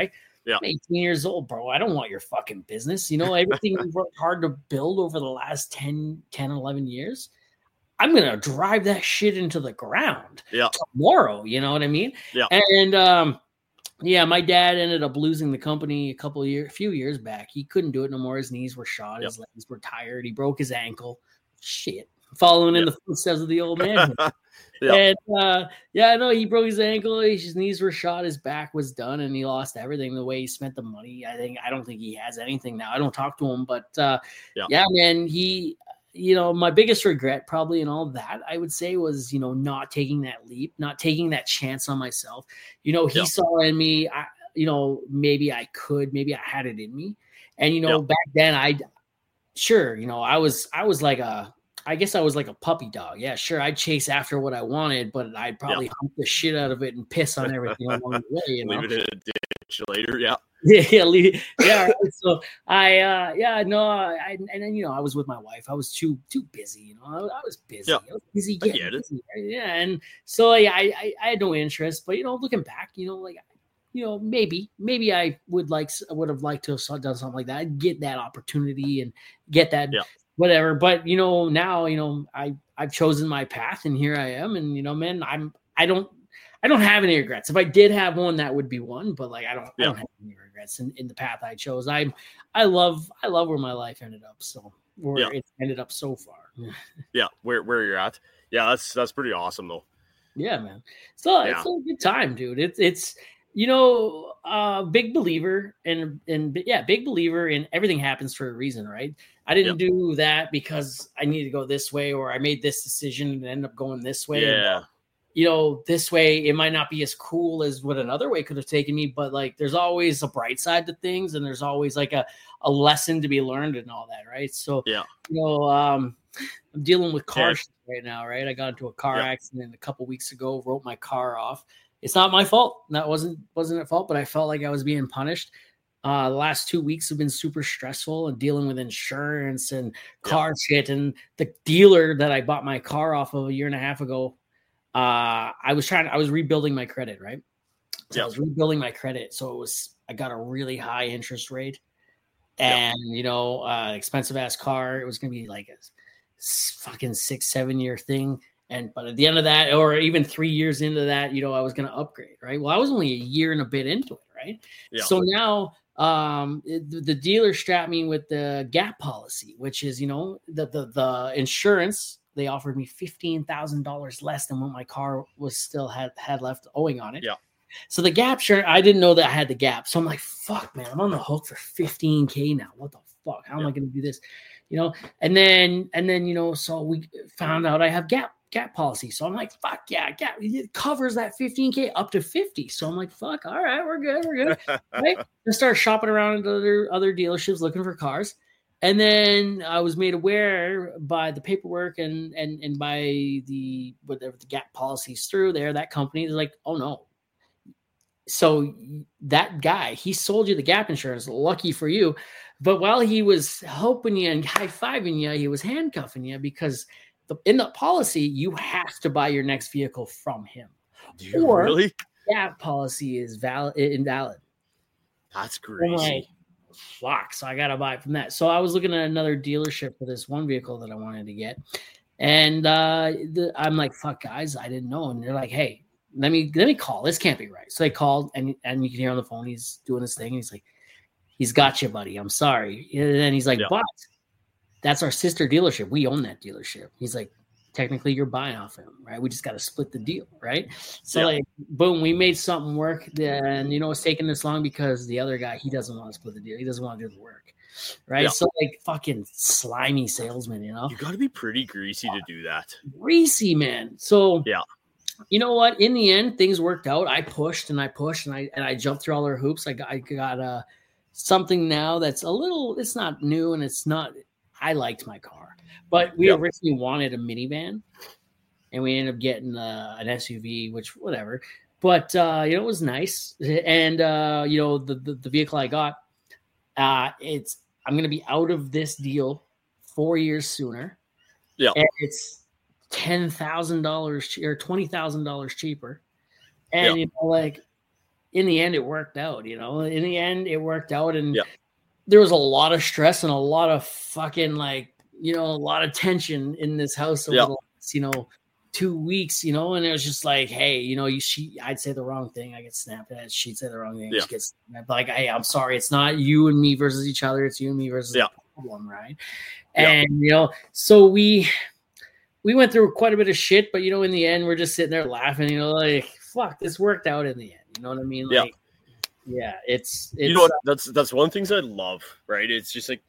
Yeah. I'm eighteen years old, bro. I don't want your fucking business. You know, everything we worked hard to build over the last ten, ten, eleven years. I'm going to drive that shit into the ground yeah. tomorrow. You know what I mean? Yeah. And, um, yeah, my dad ended up losing the company a couple of years, a few years back. He couldn't do it no more. His knees were shot. His yep. legs were tired. He broke his ankle. Shit. Following yep. in the footsteps of the old man. yep. And, uh, yeah, I know he broke his ankle. His knees were shot. His back was done, and he lost everything the way he spent the money. I think, I don't think he has anything now. I don't talk to him, but, uh, yep. yeah, man, he, you know, my biggest regret probably in all that, I would say, was, you know, not taking that leap, not taking that chance on myself. You know, he yep. saw in me, I, you know, maybe I could, maybe I had it in me. And, you know, yep. back then I, sure, you know, I was, I was like a, I guess I was like a puppy dog. Yeah, sure. I'd chase after what I wanted, but I'd probably yep. hump the shit out of it and piss on everything along the way. You know? Leave it in a ditch later. Yeah. Yeah, yeah, leave, yeah. Right. So I, uh, yeah, no, I, and then, you know, I was with my wife. I was too, too busy. You know, I, I was busy. Yeah. I was busy getting busy. Right? Yeah, and so yeah, I, I, I had no interest. But you know, looking back, you know, like, you know, maybe, maybe I would like, would have liked to have done something like that. I'd get that opportunity and get that, yeah. whatever. But you know, now, you know, I, I've chosen my path, and here I am. And you know, man, I'm, I don't. I don't have any regrets. If I did have one, that would be one, but like, I don't, yeah. I don't have any regrets in, in the path I chose. I, I love, I love where my life ended up. So where yeah. it ended up so far. yeah. Where, where you're at. Yeah. That's, that's pretty awesome though. Yeah, man. So yeah. it's a good time, dude. It's, it's, you know, uh, big believer and, and yeah, big believer in everything happens for a reason, right? I didn't yep. do that because I need to go this way, or I made this decision and end up going this way. Yeah. And, you know, this way, it might not be as cool as what another way could have taken me, but like, there's always a bright side to things, and there's always like a, a lesson to be learned and all that. Right. So, yeah, you know, um, I'm dealing with car shit right now. Right. I got into a car yeah. accident a couple weeks ago, wrote my car off. It's not my fault. That wasn't, wasn't at fault, but I felt like I was being punished. Uh, the last two weeks have been super stressful, and dealing with insurance and car yeah. shit. And the dealer that I bought my car off of a year and a half ago, Uh, I was trying, I was rebuilding my credit, right? So yeah. I was rebuilding my credit. So it was, I got a really high interest rate, and, yeah. you know, uh, expensive ass car. It was going to be like a fucking six, seven year thing. And, but at the end of that, or even three years into that, you know, I was going to upgrade, right? Well, I was only a year and a bit into it, right? Yeah. So now, um, it, the dealer strapped me with the GAP policy, which is, you know, the, the, the insurance. They offered me fifteen thousand dollars less than what my car was still had, had left owing on it. Yeah. So the GAP shirt, I didn't know that I had the GAP. So I'm like, fuck, man, I'm on the hook for fifteen K now. What the fuck? How am yeah. I going to do this? You know? And then, and then, you know, so we found out I have GAP, GAP policy. So I'm like, fuck yeah, GAP. It covers that fifteen K up to fifty. So I'm like, fuck, all right, we're good. We're good. Right? I started shopping around at other, other dealerships looking for cars. And then I was made aware by the paperwork and and and by the whatever the GAP policies through there, that company is like, oh no. So that guy, he sold you the GAP insurance. Lucky for you. But while he was helping you and high-fiving you, he was handcuffing you, because the, in the policy, you have to buy your next vehicle from him. Do you or really? GAP policy is valid invalid. That's crazy. Fuck, so I gotta buy it from that. So I was looking at another dealership for this one vehicle that I wanted to get, and uh the, I'm like, fuck, guys, I didn't know. And they're like, hey, let me let me call, this can't be right. So they called, and and you can hear on the phone he's doing his thing, and he's like, he's got you, buddy, I'm sorry. And then he's like, yeah. but that's our sister dealership, we own that dealership. He's like, technically you're buying off him, right? We just got to split the deal, right? So yeah. like, boom, we made something work. And you know, it's taking this long because the other guy, he doesn't want to split the deal. He doesn't want to do the work, right? Yeah. So like, fucking slimy salesman, you know? You got to be pretty greasy to do that. Greasy, man. So yeah, you know what? In the end, things worked out. I pushed and I pushed and I and I jumped through all their hoops. I got, I got uh, something now that's a little, it's not new, and it's not, I liked my car. But we yep. originally wanted a minivan, and we ended up getting uh, an S U V, which whatever. But uh, you know, it was nice, and uh, you know, the, the the vehicle I got, uh, it's I'm going to be out of this deal four years sooner. Yeah, and it's ten thousand dollars or twenty thousand dollars cheaper, and yep. you know, like in the end, it worked out. You know, in the end, it worked out, and yeah. there was a lot of stress and a lot of fucking like, you know, a lot of tension in this house over yeah. the last, you know, two weeks, you know, and it was just like, hey, you know, you she I'd say the wrong thing, I get snapped at. She'd say the wrong thing, yeah. she gets snapped. Like, hey, I'm sorry, it's not you and me versus each other, it's you and me versus yeah. the problem, right? And yeah. you know, so we we went through quite a bit of shit, but you know, in the end, we're just sitting there laughing, you know, like, fuck, this worked out in the end. You know what I mean? Like, yeah. Yeah, it's, it's you know what, that's that's one thing I love, right? It's just like,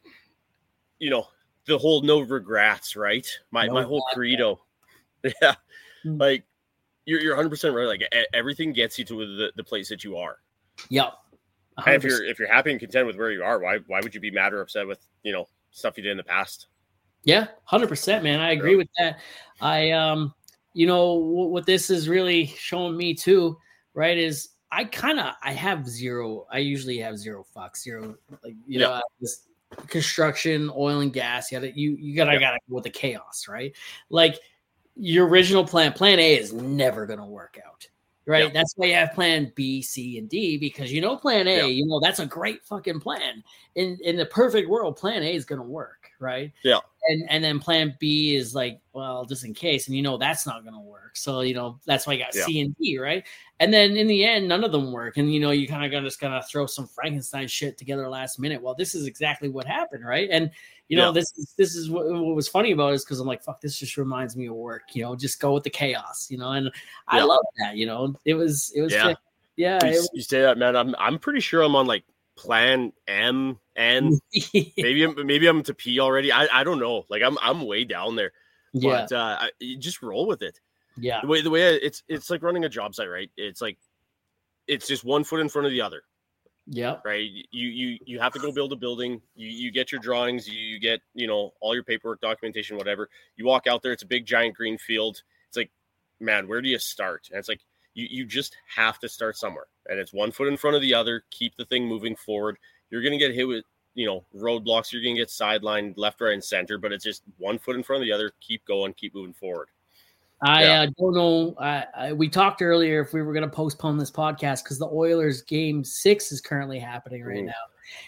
you know, the whole no regrets, right? My no my whole credo. Yeah. Mm-hmm. Like you're you're one hundred percent right. Like everything gets you to the, the place that you are. Yep. And if you're if you're happy and content with where you are, why why would you be mad or upset with, you know, stuff you did in the past? Yeah, one hundred percent, man. I agree yeah. with that. I um you know what this is really showing me too, right, is I kind of, I have zero, I usually have zero fucks, zero, like, you yeah. know, this construction, oil and gas, you gotta, you, you gotta, yeah. gotta go with the chaos, right? Like your original plan, plan A is never going to work out, right? Yeah. That's why you have plan B, C, and D, because you know, plan A, yeah. you know, that's a great fucking plan. In, in the perfect world, plan A is going to work, right? Yeah. And and then plan B is like, well, just in case, and you know that's not going to work. So, you know, that's why you got yeah. C and D, right? And then in the end, none of them work. And, you know, you kind of got to just kind of throw some Frankenstein shit together last minute. Well, this is exactly what happened, right? And, you know, yeah. this is this is what, what was funny about it is because I'm like, fuck, this just reminds me of work, you know, just go with the chaos, you know, and yeah. I love that, you know, it was, it was, yeah, just, yeah. You, it was, you say that, man, I'm, I'm pretty sure I'm on like plan M and maybe I'm, maybe I'm to P already. I, I don't know. Like I'm, I'm way down there, yeah. but uh, I, you just roll with it. Yeah. The way, the way I, it's, it's like running a job site, right? It's like, it's just one foot in front of the other. Yeah. Right. You, you, you have to go build a building. You, you get your drawings, you, you get, you know, all your paperwork, documentation, whatever. You walk out there. It's a big, giant green field. It's like, man, where do you start? And it's like, you, you just have to start somewhere, and it's one foot in front of the other. Keep the thing moving forward. You're going to get hit with, you know, roadblocks. You're going to get sidelined left, right, and center, but it's just one foot in front of the other. Keep going, keep moving forward. I yeah. uh, don't know. I, I, we talked earlier if we were going to postpone this podcast because the Oilers game six is currently happening right Ooh. now.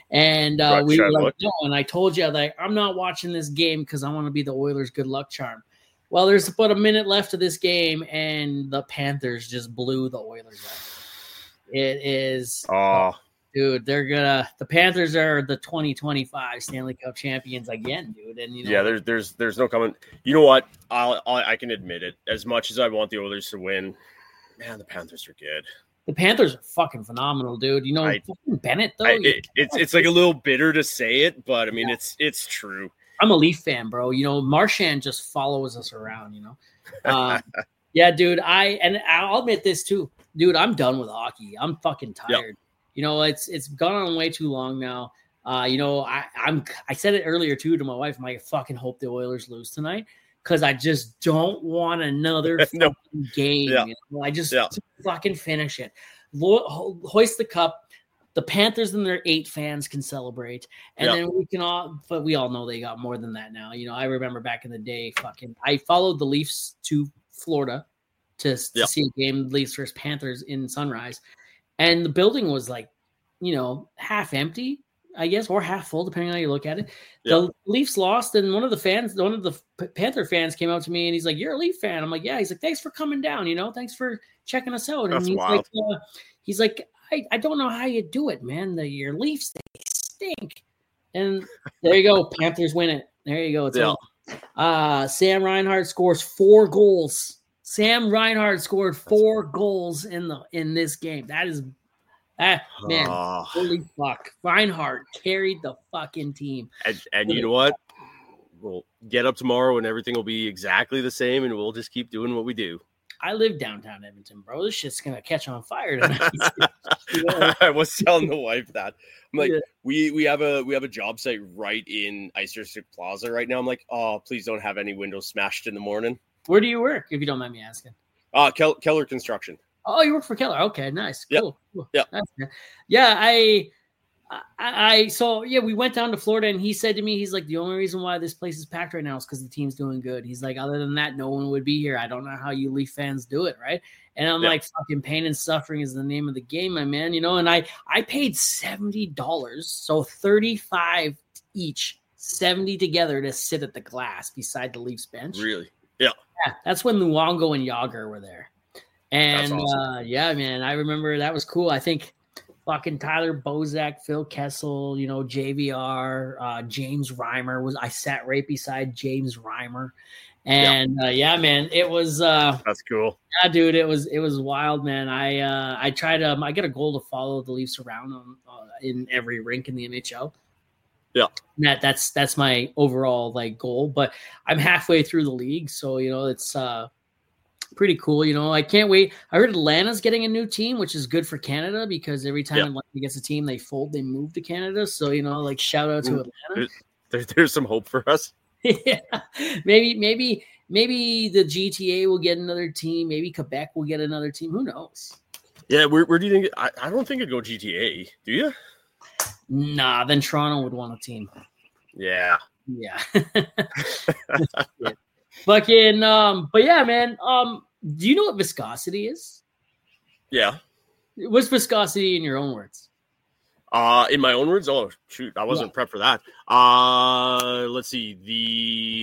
And uh, we were like, no, and I told you, like, I'm not watching this game because I want to be the Oilers' good luck charm. Well, there's about a minute left of this game, and the Panthers just blew the Oilers out. It is, oh, dude, they're gonna. The Panthers are the twenty twenty-five Stanley Cup champions again, dude. And you know, yeah, there's, there's, there's no coming. You know what? I'll, I'll, I can admit it. As much as I want the Oilers to win, man, the Panthers are good. The Panthers are fucking phenomenal, dude. You know, I, fucking Bennett though. I, it, it's, it's like a little bitter to say it, but I mean, yeah. it's, it's true. I'm a Leaf fan, bro. You know, Marchand just follows us around, you know? Uh, yeah, dude. I, and I'll admit this too, dude, I'm done with hockey. I'm fucking tired. Yep. You know, it's, it's gone on way too long now. Uh, you know, I, I'm, I said it earlier too, to my wife, I'm like, I fucking hope the Oilers lose tonight. Cause I just don't want another no. fucking game. Yeah. You know? I just, yeah. just fucking finish it. Lo- hoist the cup. The Panthers and their eight fans can celebrate, and yep. then we can all. But we all know they got more than that now. You know, I remember back in the day, fucking. I followed the Leafs to Florida to, to yep. see a game, Leafs versus Panthers in Sunrise, and the building was like, you know, half empty, I guess, or half full, depending on how you look at it. Yep. The Leafs lost, and one of the fans, one of the Panther fans, came out to me, and he's like, "You're a Leaf fan?" I'm like, "Yeah." He's like, "Thanks for coming down. You know, thanks for checking us out." And That's he's wild. like, uh, he's like. I, I don't know how you do it, man. The your Leafs, they stink. And there you go. Panthers win it. There you go. It's yeah. uh, Sam Reinhart scores four goals. Sam Reinhart scored four goals in the in this game. That is that man. Oh. Holy fuck. Reinhart carried the fucking team. And, and you know what? We'll get up tomorrow and everything will be exactly the same, and we'll just keep doing what we do. I live downtown Edmonton, bro. This shit's gonna catch on fire tonight. Yeah. I was telling the wife that. I'm like, Yeah. we we have a we have a job site right in Ice District Plaza right now. I'm like, oh, please don't have any windows smashed in the morning. Where do you work, if you don't mind me asking? Uh Kel- Keller Construction. Oh, you work for Keller. Okay, nice. Cool. Yep. cool. Yep. Nice, yeah, I. I, I so yeah, we went down to Florida, and he said to me, he's like, the only reason why this place is packed right now is because the team's doing good. He's like, other than that, no one would be here. I don't know how you Leaf fans do it, right? And I'm Yeah. like, fucking pain and suffering is the name of the game, my man. You know, and I I paid seventy dollars, so thirty-five each, seventy together to sit at the glass beside the Leafs bench. Really? Yeah. Yeah, that's when Luongo and Yager were there. And That's awesome. uh, yeah, man, I remember that was cool. I think fucking Tyler Bozak, Phil Kessel, you know, J V R, uh, James Reimer was. I sat right beside James Reimer, and yeah, uh, yeah man, it was. Uh, That's cool. Yeah, dude, it was it was wild, man. I uh, I tried. Um, I get a goal to follow the Leafs around on, uh, in every rink in the N H L. Yeah, and that that's that's my overall like goal. But I'm halfway through the league, so you know it's. Uh, Pretty cool, you know. I can't wait. I heard Atlanta's getting a new team, which is good for Canada because every time yeah. Atlanta gets a team, they fold, they move to Canada. So you know, like shout out to Atlanta. There, there's some hope for us. yeah, maybe, maybe, maybe the G T A will get another team. Maybe Quebec will get another team. Who knows? Yeah, where, where do you think? I, I don't think it'd go G T A. Do you? Nah, then Toronto would want a team. Yeah. Yeah. yeah. Fucking, um, but yeah, man. Um, do you know what viscosity is? Yeah. What's viscosity in your own words? Uh, in my own words, oh shoot, I wasn't yeah. prepped for that. Uh, let's see. The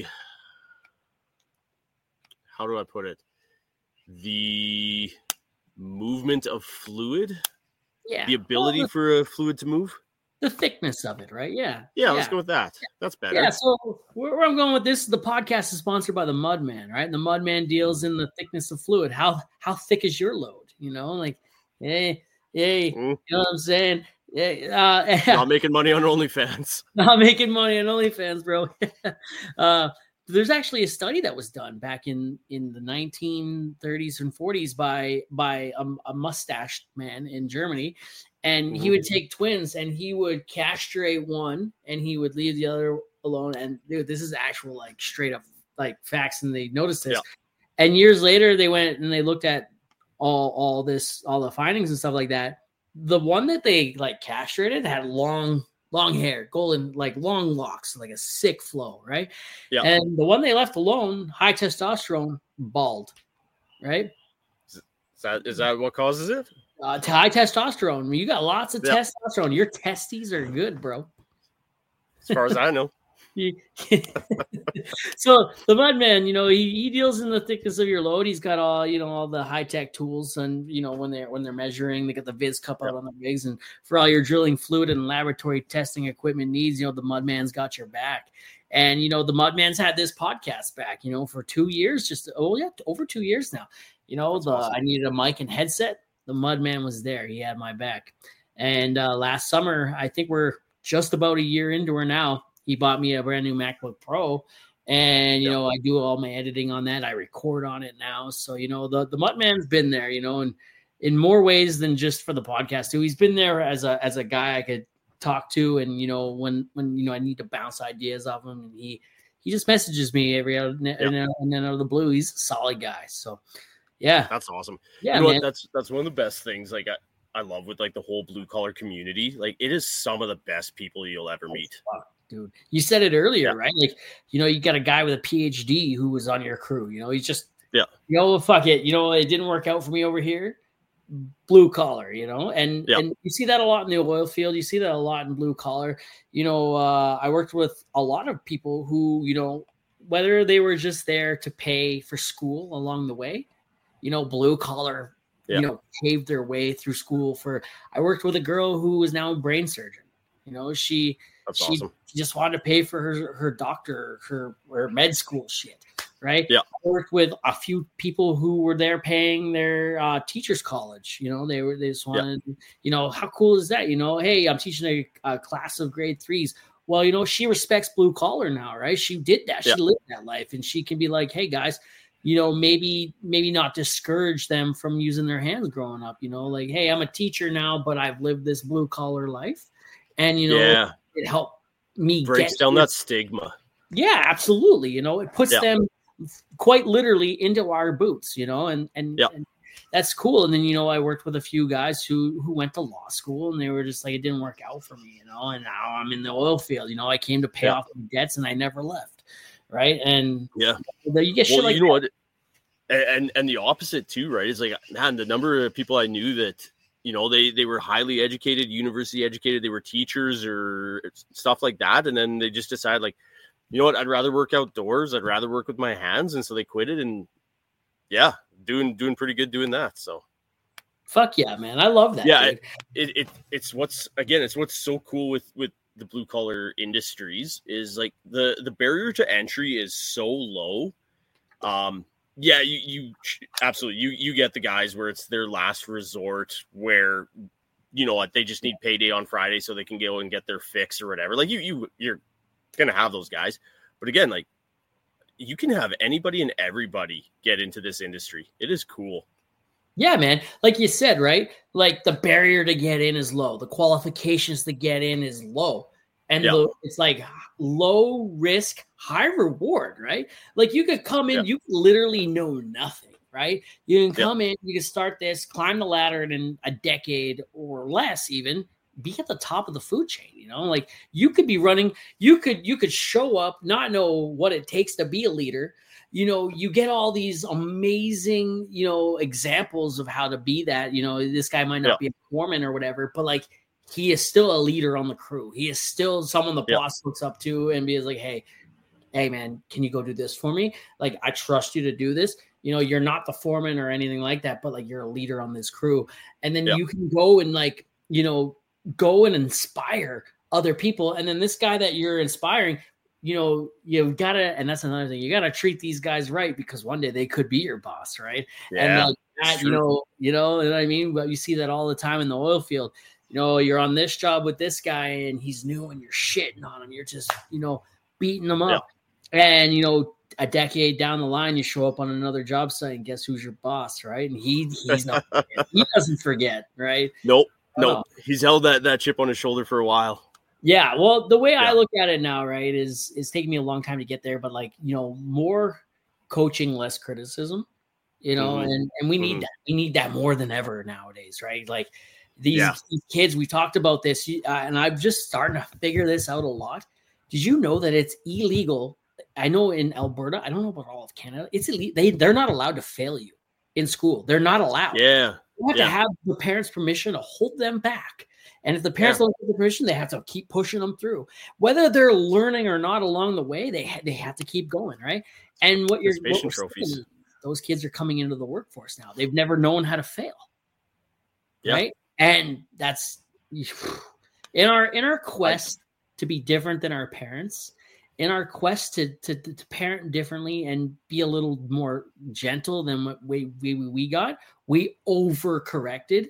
how do I put it? The movement of fluid. Yeah. The ability well, the, for a fluid to move. The thickness of it, right? Yeah. Yeah, yeah. Let's go with that. That's better. Yeah, so where, where I'm going with this, the podcast is sponsored by the Mudman, right? And the Mudman deals in the thickness of fluid. How how thick is your load? You know, like, hey, hey, mm. you know what I'm saying? Yeah, uh, not making money on OnlyFans. Not making money on OnlyFans, bro. uh, there's actually a study that was done back in, in the nineteen thirties and forties by by a, a mustached man in Germany. And he would take twins and he would castrate one and he would leave the other alone. And dude, this is actual like straight up like facts. And they noticed this. Yeah. And years later, they went and they looked at all all this, all the findings and stuff like that. The one that they like castrated had long, long hair, golden, like long locks, like a sick flow, right? Yeah. And the one they left alone, high testosterone, bald, right? Is that is that what causes it? Uh, high testosterone. You got lots of yep. testosterone. Your testes are good, bro. As far as I know. So the Mudman, you know, he, he deals in the thickness of your load. He's got all, you know, all the high tech tools, and you know when they're when they're measuring, they got the Viz cup out yep. on the rigs, and for all your drilling fluid and laboratory testing equipment needs, you know, the Mudman's got your back. And you know, the Mudman's had this podcast back, you know, for two years, just oh yeah, over two years now. You know, That's the awesome. I needed a mic and headset. The Mudman was there. He had my back. And uh, last summer, I think we're just about a year into her now. He bought me a brand new MacBook Pro. And, you yep. know, I do all my editing on that. I record on it now. So, you know, the, the Mudman's been there, you know, and in more ways than just for the podcast too. He's been there as a as a guy I could talk to. And, you know, when, when you know, I need to bounce ideas off him. And he, he just messages me every out yep. and then out of the blue. He's a solid guy. So, yeah, that's awesome. Yeah, you know man. what? That's that's one of the best things. Like I, I love with like the whole blue collar community. Like it is some of the best people you'll ever meet, oh, dude. You said it earlier, yeah. right? Like you know, you got a guy with a P H D who was on your crew. You know, he's just yeah. You know, fuck it. You know, it didn't work out for me over here. Blue collar, you know, and yeah. and you see that a lot in the oil field. You see that a lot in blue collar. You know, uh, I worked with a lot of people who, you know, whether they were just there to pay for school along the way. You know, blue collar, yeah. you know, paved their way through school for, I worked with a girl who is now a brain surgeon. You know, she, That's she, awesome. she just wanted to pay for her, her doctor, her, her med school shit. Right. Yeah. I worked with a few people who were there paying their uh, teachers college. You know, they were, they just wanted, yeah. you know, how cool is that? You know, hey, I'm teaching a, a class of grade threes. Well, you know, she respects blue collar now, right? She did that. She yeah. lived that life, and she can be like, hey guys, you know, maybe, maybe not discourage them from using their hands growing up, you know, like, hey, I'm a teacher now, but I've lived this blue collar life. And, you know, yeah. it, it helped me breaks get down here. That stigma. Yeah, absolutely. You know, it puts yeah. them quite literally into our boots, you know, and, and, yeah. and that's cool. And then, you know, I worked with a few guys who, who went to law school, and they were just like, it didn't work out for me, you know, and now I'm in the oil field, you know, I came to pay yeah. off my debts and I never left. Right. And yeah, you get shit well, like you know that. what? and and the opposite too, right? It's like, man, the number of people I knew that, you know, they they were highly educated, university educated, they were teachers or stuff like that, and then they just decided, like, you know what, I'd rather work outdoors, I'd rather work with my hands, and so they quit it, and yeah, doing doing pretty good doing that. So fuck yeah, man, I love that. Yeah, it, it it it's what's again, it's what's so cool with with the blue collar industries is like the the barrier to entry is so low. Um. Yeah, you, you absolutely you you get the guys where it's their last resort, where, you know what, they just need payday on Friday so they can go and get their fix or whatever. Like you you you're gonna have those guys, but again, like, you can have anybody and everybody get into this industry. It is cool. Yeah, man. Like you said, right? Like the barrier to get in is low. The qualifications to get in is low. And yeah. the, it's like low risk, high reward, right? Like you could come in, yeah. you literally know nothing, right? You can come yeah. in, you can start this, climb the ladder, and in a decade or less even be at the top of the food chain, you know? Like you could be running, you could you could show up, not know what it takes to be a leader. You know, you get all these amazing, you know, examples of how to be that. You know, this guy might not yeah. be a foreman or whatever, but like, he is still a leader on the crew. He is still someone the yep. boss looks up to and be like, hey, hey, man, can you go do this for me? Like, I trust you to do this. You know, you're not the foreman or anything like that, but like you're a leader on this crew. And then yep. you can go and like, you know, go and inspire other people. And then this guy that you're inspiring, you know, you've got to, and that's another thing, you got to treat these guys right because one day they could be your boss, right? Yeah, and like that, you know, you know, you know what I mean? But you see that all the time in the oil field. You know, you're on this job with this guy and he's new and you're shitting on him. You're just, you know, beating him up. Yeah. And, you know, a decade down the line, you show up on another job site and guess who's your boss, right? And he he's not he doesn't forget, right? Nope. Nope. Uh, he's held that, that chip on his shoulder for a while. Yeah. Well, the way yeah. I look at it now, right, is it's taking me a long time to get there, but like, you know, more coaching, less criticism, you know, mm-hmm. and, and we need mm-hmm. that. We need that more than ever nowadays, right? Like, These, yeah. these kids, we talked about this, uh, and I'm just starting to figure this out a lot. Did you know that it's illegal? I know in Alberta, I don't know about all of Canada, it's illegal. They, they're not allowed to fail you in school. They're not allowed. Yeah. You have yeah. to have the parents' permission to hold them back. And if the parents yeah. don't have the permission, they have to keep pushing them through. Whether they're learning or not along the way, they, ha- they have to keep going, right? And what you're what we're trophies. Saying, those kids are coming into the workforce now. They've never known how to fail, yeah. right? And that's in our in our quest to be different than our parents, in our quest to to, to parent differently and be a little more gentle than what we we, we got, we overcorrected,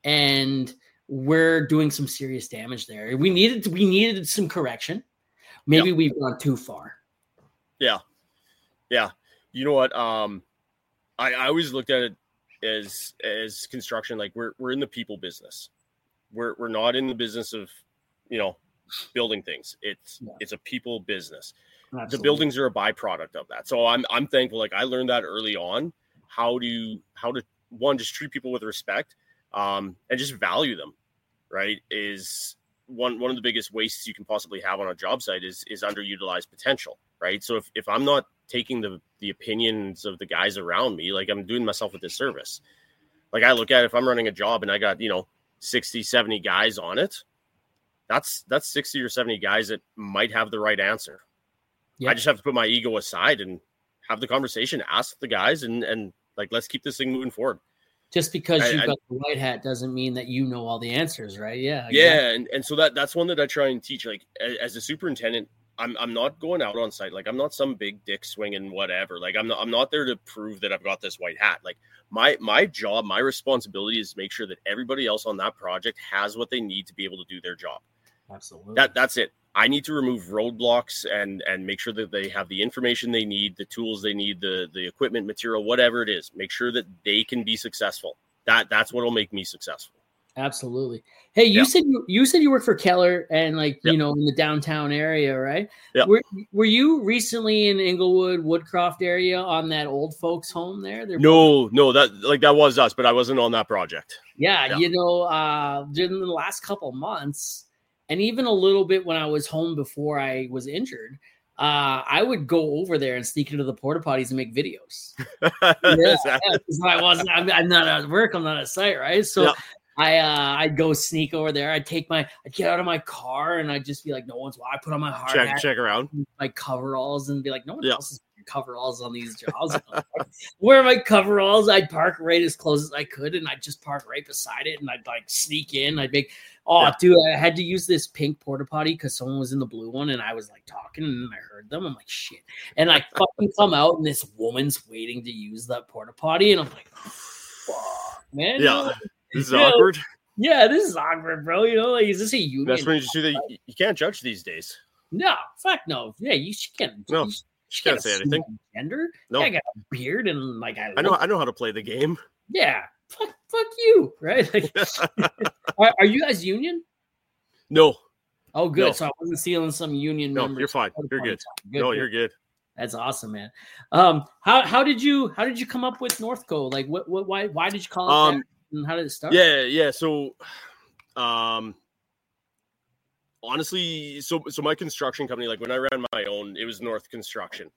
and we're doing some serious damage there. We needed we needed some correction. Maybe yep. we've gone too far. Yeah, yeah. You know what? Um, I, I always looked at it as as construction, like we're we're in the people business. We're we're not in the business of, you know, building things. It's yeah. it's a people business. Absolutely. The buildings are a byproduct of that. So I'm I'm thankful. Like I learned that early on, how to how to one just treat people with respect, um, and just value them. Right, is one one of the biggest wastes you can possibly have on a job site is is underutilized potential. Right, so if if I'm not taking the the opinions of the guys around me, like I'm doing myself a disservice. Like I look at it, if I'm running a job and I got, you know, sixty, seventy guys on it, that's that's sixty or seventy guys that might have the right answer. Yep. I just have to put my ego aside and have the conversation, ask the guys, and and like, let's keep this thing moving forward. Just because I, you've I, got the white hat doesn't mean that you know all the answers, right? Yeah. Exactly. Yeah. And, and so that that's one that I try and teach. Like as a superintendent, I'm I'm not going out on site. Like I'm not some big dick swinging whatever. Like I'm not, I'm not there to prove that I've got this white hat. Like my, my job, my responsibility is to make sure that everybody else on that project has what they need to be able to do their job. Absolutely. That that's it. I need to remove roadblocks and, and make sure that they have the information they need, the tools they need, the, the equipment, material, whatever it is. Make sure that they can be successful. That that's what will make me successful. Absolutely. Hey, you yeah. said you, you said you work for Keller and like, yep. you know, in the downtown area, right? Yeah. Were, were you recently in Inglewood, Woodcroft area on that old folks home there? They're no, both- no, that like that was us, but I wasn't on that project. Yeah. yeah. You know, uh, in the last couple months and even a little bit when I was home before I was injured, uh, I would go over there and sneak into the porta potties and make videos. yeah, yeah, I wasn't. I'm, I'm not at work. I'm not at site, right? So. Yeah. I uh I'd go sneak over there. I'd take my I'd get out of my car and I'd just be like, no one's I put on my hard check hat, check around my coveralls and be like, no one yeah. else is wearing coveralls on these jobs. Wear my coveralls. I'd park right as close as I could and I'd just park right beside it and I'd like sneak in. I'd make oh yeah. dude, I had to use this pink porta potty because someone was in the blue one and I was like talking and I heard them. I'm like shit, and I fucking come out and this woman's waiting to use that porta potty and I'm like, fuck, man, yeah. This is you awkward. Know, yeah, this is awkward, bro. You know, like, is this a union? That's when you see that you, you can't judge these days. No, fuck no. Yeah, you can't. No, you, you can't say anything. Gender. No, yeah, I got a beard and like I. I know. I know how to play the game. Yeah, fuck, fuck you, right? Like, are, are you guys union? No. Oh, good. No. So I wasn't stealing some union. No, members. you're fine. You're good. good. No, good. You're good. That's awesome, man. Um, how how did you how did you come up with Northco? Like, what what why why did you call it um, that? And how did it start? Yeah, yeah. So, um, honestly, so so my construction company, like when I ran my own, it was North Construction.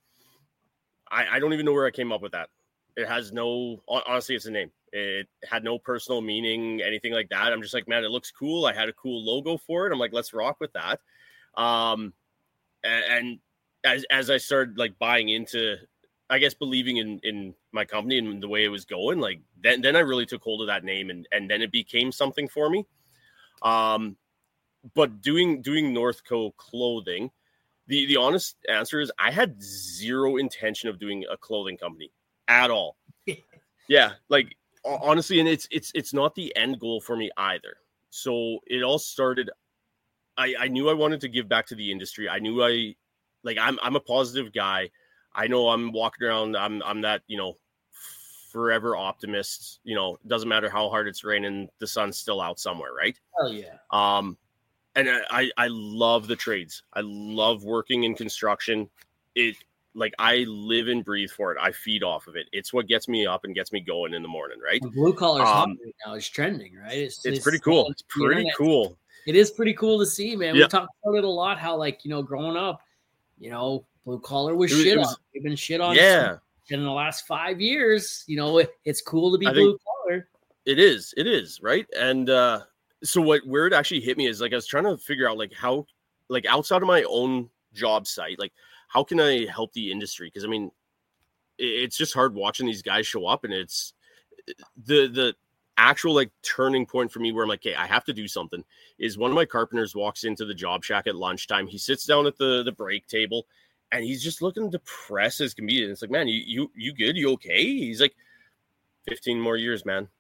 I I don't even know where I came up with that. It has no, honestly, it's a name. It had no personal meaning, anything like that. I'm just like, man, it looks cool. I had a cool logo for it. I'm like, let's rock with that. Um, and, and as as I started like buying into, I guess, believing in in my company and the way it was going, like then then I really took hold of that name, and and then it became something for me. Um, but doing doing Northco clothing, the the honest answer is I had zero intention of doing a clothing company at all. Yeah, like honestly, and it's it's it's not the end goal for me either. So it all started. I I knew I wanted to give back to the industry. I knew I like I'm I'm a positive guy. I know I'm walking around. I'm I'm that, you know, forever optimist. You know, doesn't matter how hard it's raining, the sun's still out somewhere, right? Hell yeah. Um, and I I love the trades. I love working in construction. It like I live and breathe for it. I feed off of it. It's what gets me up and gets me going in the morning, right? The blue collar um, right now is trending, right? It's, it's, it's pretty cool. It's pretty internet. cool. It is pretty cool to see, man. Yeah. We talked about it a lot. How like you know, growing up, you know, blue collar was, was shit was, on. We've been shit on. Yeah. In the last five years, you know, it, it's cool to be I blue collar. It is. It is right. And uh, so what? Where it actually hit me is like I was trying to figure out like how, like outside of my own job site, like how can I help the industry? Because I mean, it's just hard watching these guys show up, and it's the the actual like turning point for me where I'm like, okay, I have to do something. Is one of my carpenters walks into the job shack at lunchtime. He sits down at the the break table, and he's just looking depressed as can be. And it's like, man, you you you good? You okay? He's like, fifteen more years, man.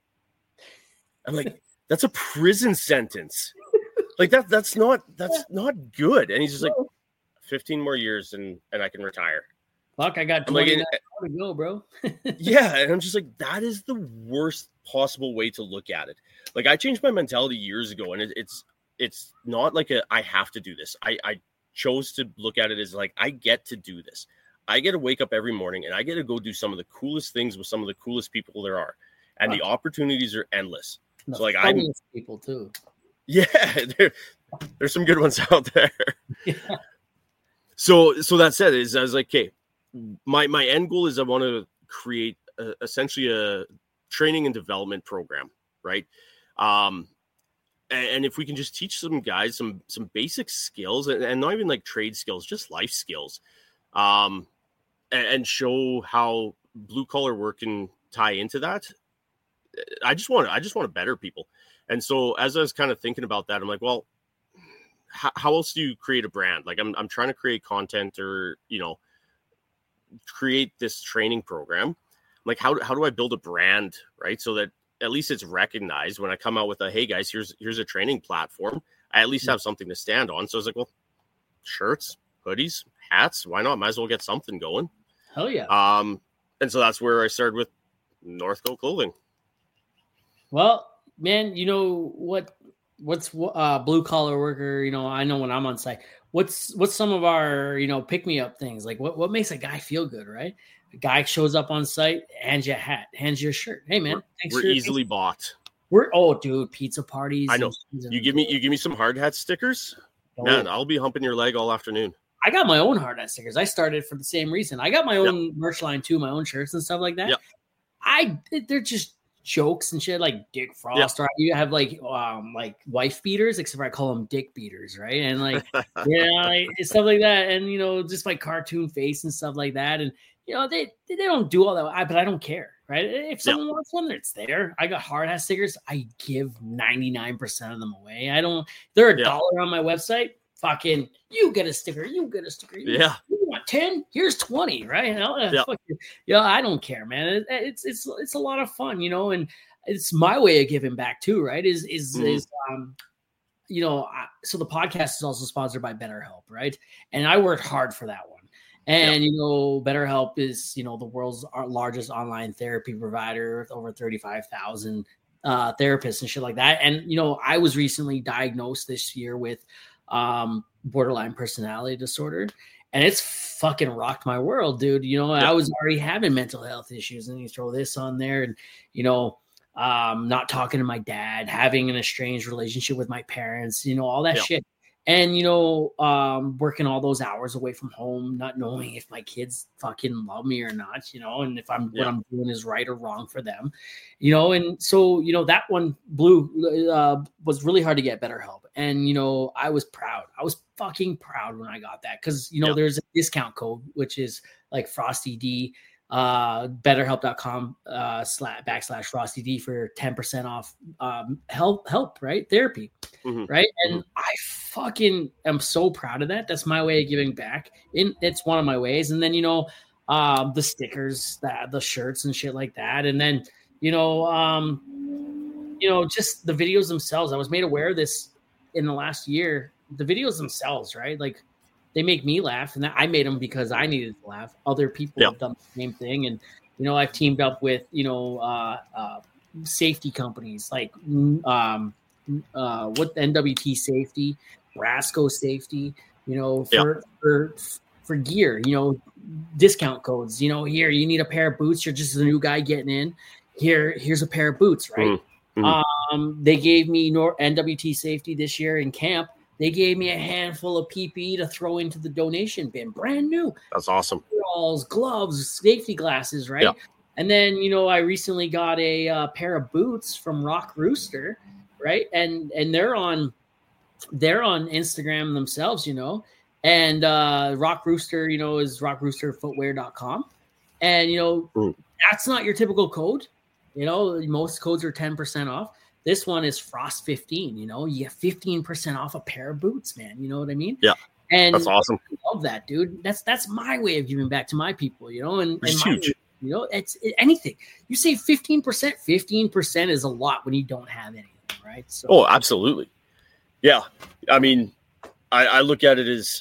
I'm like, that's a prison sentence. Like that that's not that's not good. And he's just like, fifteen more years and and I can retire. Fuck, I got twenty-nine like, to go, bro. Yeah, and I'm just like, that is the worst possible way to look at it. Like I changed my mentality years ago, and it, it's it's not like a I have to do this. I I chose to look at it as like I get to do this. I get to wake up every morning and I get to go do some of the coolest things with some of the coolest people there are, and wow. the opportunities are endless. The so like I'm people too. Yeah, there, there's some good ones out there. Yeah. So, so that said, is I was like, okay, my my end goal is I want to create a, essentially a training and development program, right? Um, and, and if we can just teach some guys some some basic skills, and, and not even like trade skills, just life skills, um, and, and show how blue collar work can tie into that. I just want I just want to better people. And so as I was kind of thinking about that, I'm like, well, how, how else do you create a brand? Like I'm I'm trying to create content or, you know, create this training program. Like how, how do I build a brand, right? So that at least it's recognized when I come out with a, hey guys, here's, here's a training platform. I at least have something to stand on. So I was like, well, shirts, hoodies, hats, why not? Might as well get something going. Hell yeah. Um, and so that's where I started with Northco Clothing. Well, man, you know what? What's uh, blue collar worker? You know, I know when I'm on site. What's what's some of our you know pick me up things? Like what what makes a guy feel good, right? A guy shows up on site, hands you a hat, hands you a shirt. Hey man, we're, thanks we're for, easily thanks. bought. We're oh dude, pizza parties. I know. You give me you give me some hard hat stickers, oh. man. I'll be humping your leg all afternoon. I got my own hard hat stickers. I started for the same reason. I got my own yep. merch line too, my own shirts and stuff like that. Yep. I they're just jokes and shit, like Dick Frost. Yep. Or you have like um like wife beaters, except for I call them dick beaters, right? And like yeah, like, stuff like that, and you know, just like cartoon face and stuff like that. And you know, they they don't do all that, but I don't care, right? If someone yep. wants one, it's there. I got hard hat stickers. I give ninety-nine percent of them away. I don't. They're a yep. dollar on my website. Fucking, you get a sticker. You get a sticker. You, yeah. You want ten? Here's twenty, right? Yeah. Yep. You know, I don't care, man. It, it's it's it's a lot of fun, you know, and it's my way of giving back too, right? Is is mm-hmm. is um, you know, I, so the podcast is also sponsored by BetterHelp, right? And I worked hard for that one. And, yep. you know, BetterHelp is, you know, the world's largest online therapy provider with over thirty-five thousand uh, therapists and shit like that. And, you know, I was recently diagnosed this year with um, borderline personality disorder. And it's fucking rocked my world, dude. You know, yep. I was already having mental health issues, and you throw this on there and, you know, um, not talking to my dad, having an estranged relationship with my parents, you know, all that yep. shit. And, you know, um, working all those hours away from home, not knowing if my kids fucking love me or not, you know, and if I'm yeah. what I'm doing is right or wrong for them, you know. And so, you know, that one blue uh, was really hard to get BetterHelp. And, you know, I was proud. I was fucking proud when I got that because, you know, yeah. there's a discount code, which is like Frosty D. uh betterhelp.com uh slash backslash Frosty D for ten percent off um help help right therapy mm-hmm. right and mm-hmm. I fucking am so proud of that. That's my way of giving back. In it's one of my ways. And then, you know, um the stickers, that the shirts and shit like that. And then, you know, um you know, just the videos themselves. I was made aware of this in the last year. The videos themselves, right? Like, they make me laugh, and I made them because I needed to laugh. Other people yeah. have done the same thing. And, you know, I've teamed up with, you know, uh, uh, safety companies like um, uh, what N W T Safety, Brasco Safety, you know, for, yeah. for, for gear, you know, discount codes, you know, here, you need a pair of boots. You're just a new guy getting in here. Here's a pair of boots, right? Mm-hmm. Um, they gave me Nor- N W T Safety this year in camp. They gave me a handful of P P E to throw into the donation bin, brand new. That's awesome. Balls, gloves, safety glasses, right? Yeah. And then, you know, I recently got a uh, pair of boots from Rock Rooster, right? And and they're on they're on Instagram themselves, you know. And uh, Rock Rooster, you know, is rock rooster footwear dot com. And, you know, mm. that's not your typical code. You know, most codes are ten percent off. This one is Frost fifteen, you know, you get fifteen percent off a pair of boots, man. You know what I mean? Yeah. And that's awesome. I love that, dude. That's, that's my way of giving back to my people, you know, and, it's and huge. My, you know, it's it, anything you say fifteen percent, fifteen percent is a lot when you don't have anything. Right. So, oh, absolutely. Yeah. I mean, I, I look at it as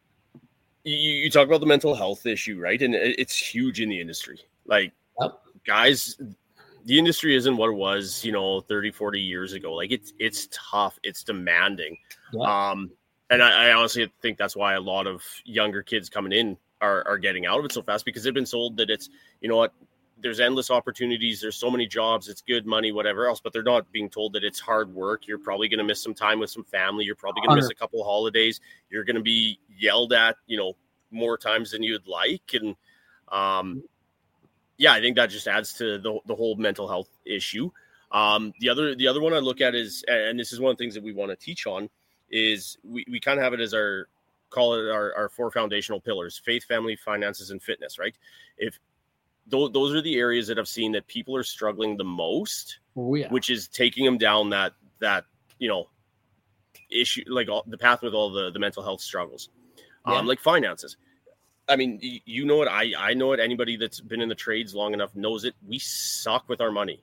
you, you talk about the mental health issue, right? And it, it's huge in the industry. Like yep. guys, the industry isn't what it was, you know, thirty, forty years ago. Like it's, it's tough. It's demanding. Yeah. Um, and I, I honestly think that's why a lot of younger kids coming in are, are getting out of it so fast, because they've been sold that it's, you know what, there's endless opportunities. There's so many jobs. It's good money, whatever else, but they're not being told that it's hard work. You're probably going to miss some time with some family. You're probably going to miss a couple of holidays. You're going to be yelled at, you know, more times than you'd like. And, um, yeah, I think that just adds to the the whole mental health issue. Um, the other the other one I look at is, and this is one of the things that we want to teach on, is we, we kind of have it as our, call it our, our four foundational pillars: faith, family, finances, and fitness, right? If th- those are the areas that I've seen that people are struggling the most, oh, yeah. which is taking them down that, that you know, issue, like all, the path with all the, the mental health struggles, yeah. um, like finances. I mean, you know it. I, I know it. Anybody that's been in the trades long enough knows it. We suck with our money,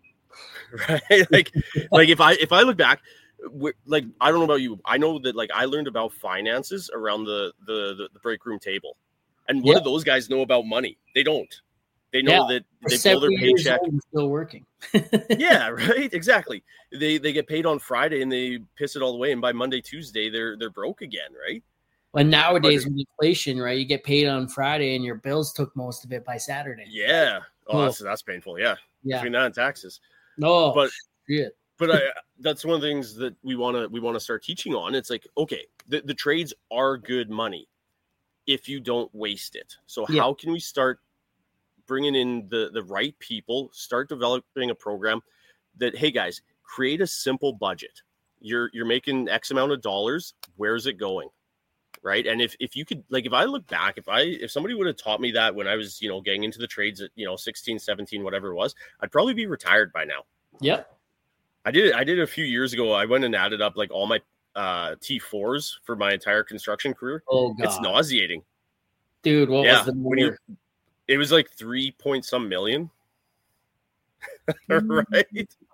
right? like, like if I if I look back, like I don't know about you. I know that like I learned about finances around the the the, the break room table, and what yeah. do those guys know about money? They don't. They know yeah. that they pull their paycheck. Still working. yeah, right. Exactly. They they get paid on Friday and they piss it all away, and by Monday, Tuesday, they're they're broke again, right? And nowadays, with inflation, right, you get paid on Friday and your bills took most of it by Saturday. Yeah. Oh, that's, that's painful. Yeah. Yeah. Between that and taxes. No, but shit. but I, that's one of the things that we want to we want to start teaching on. It's like, okay, the, the trades are good money. if you don't waste it. So Yeah. how can we start bringing in the, the right people, start developing a program that, hey guys, create a simple budget. You're, you're making X amount of dollars. Where's it going? Right. And if, if you could, like, if I look back, if I, if somebody would have taught me that when I was, you know, getting into the trades at, you know, sixteen, seventeen, whatever it was, I'd probably be retired by now. Yep. I did it. I did it a few years ago. I went and added up like all my uh, T fours for my entire construction career. Oh God. It's nauseating. Dude, what yeah. was the when you, it was like three point some million. Right.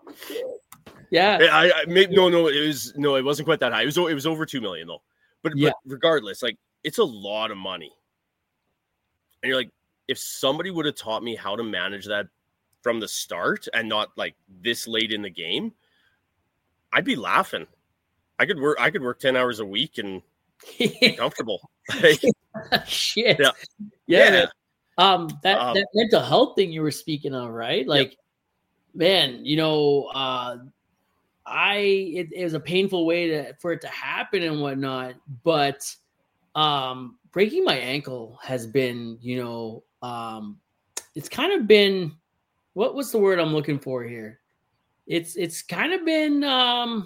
Yeah. I, I made, no, no, it was, no, it wasn't quite that high. It was, it was over two million though. But, yeah. but regardless, like, it's a lot of money. And you're like, if somebody would have taught me how to manage that from the start and not like this late in the game, I'd be laughing. I could work, I could work ten hours a week and be comfortable. Shit. Yeah. Yeah. yeah. Um, that, um, that mental health thing you were speaking of, right? Like, yeah. man, you know, uh, I it, it was a painful way to for it to happen and whatnot, but um, breaking my ankle has been, you know, um, it's kind of been what was the word I'm looking for here? It's it's kind of been um,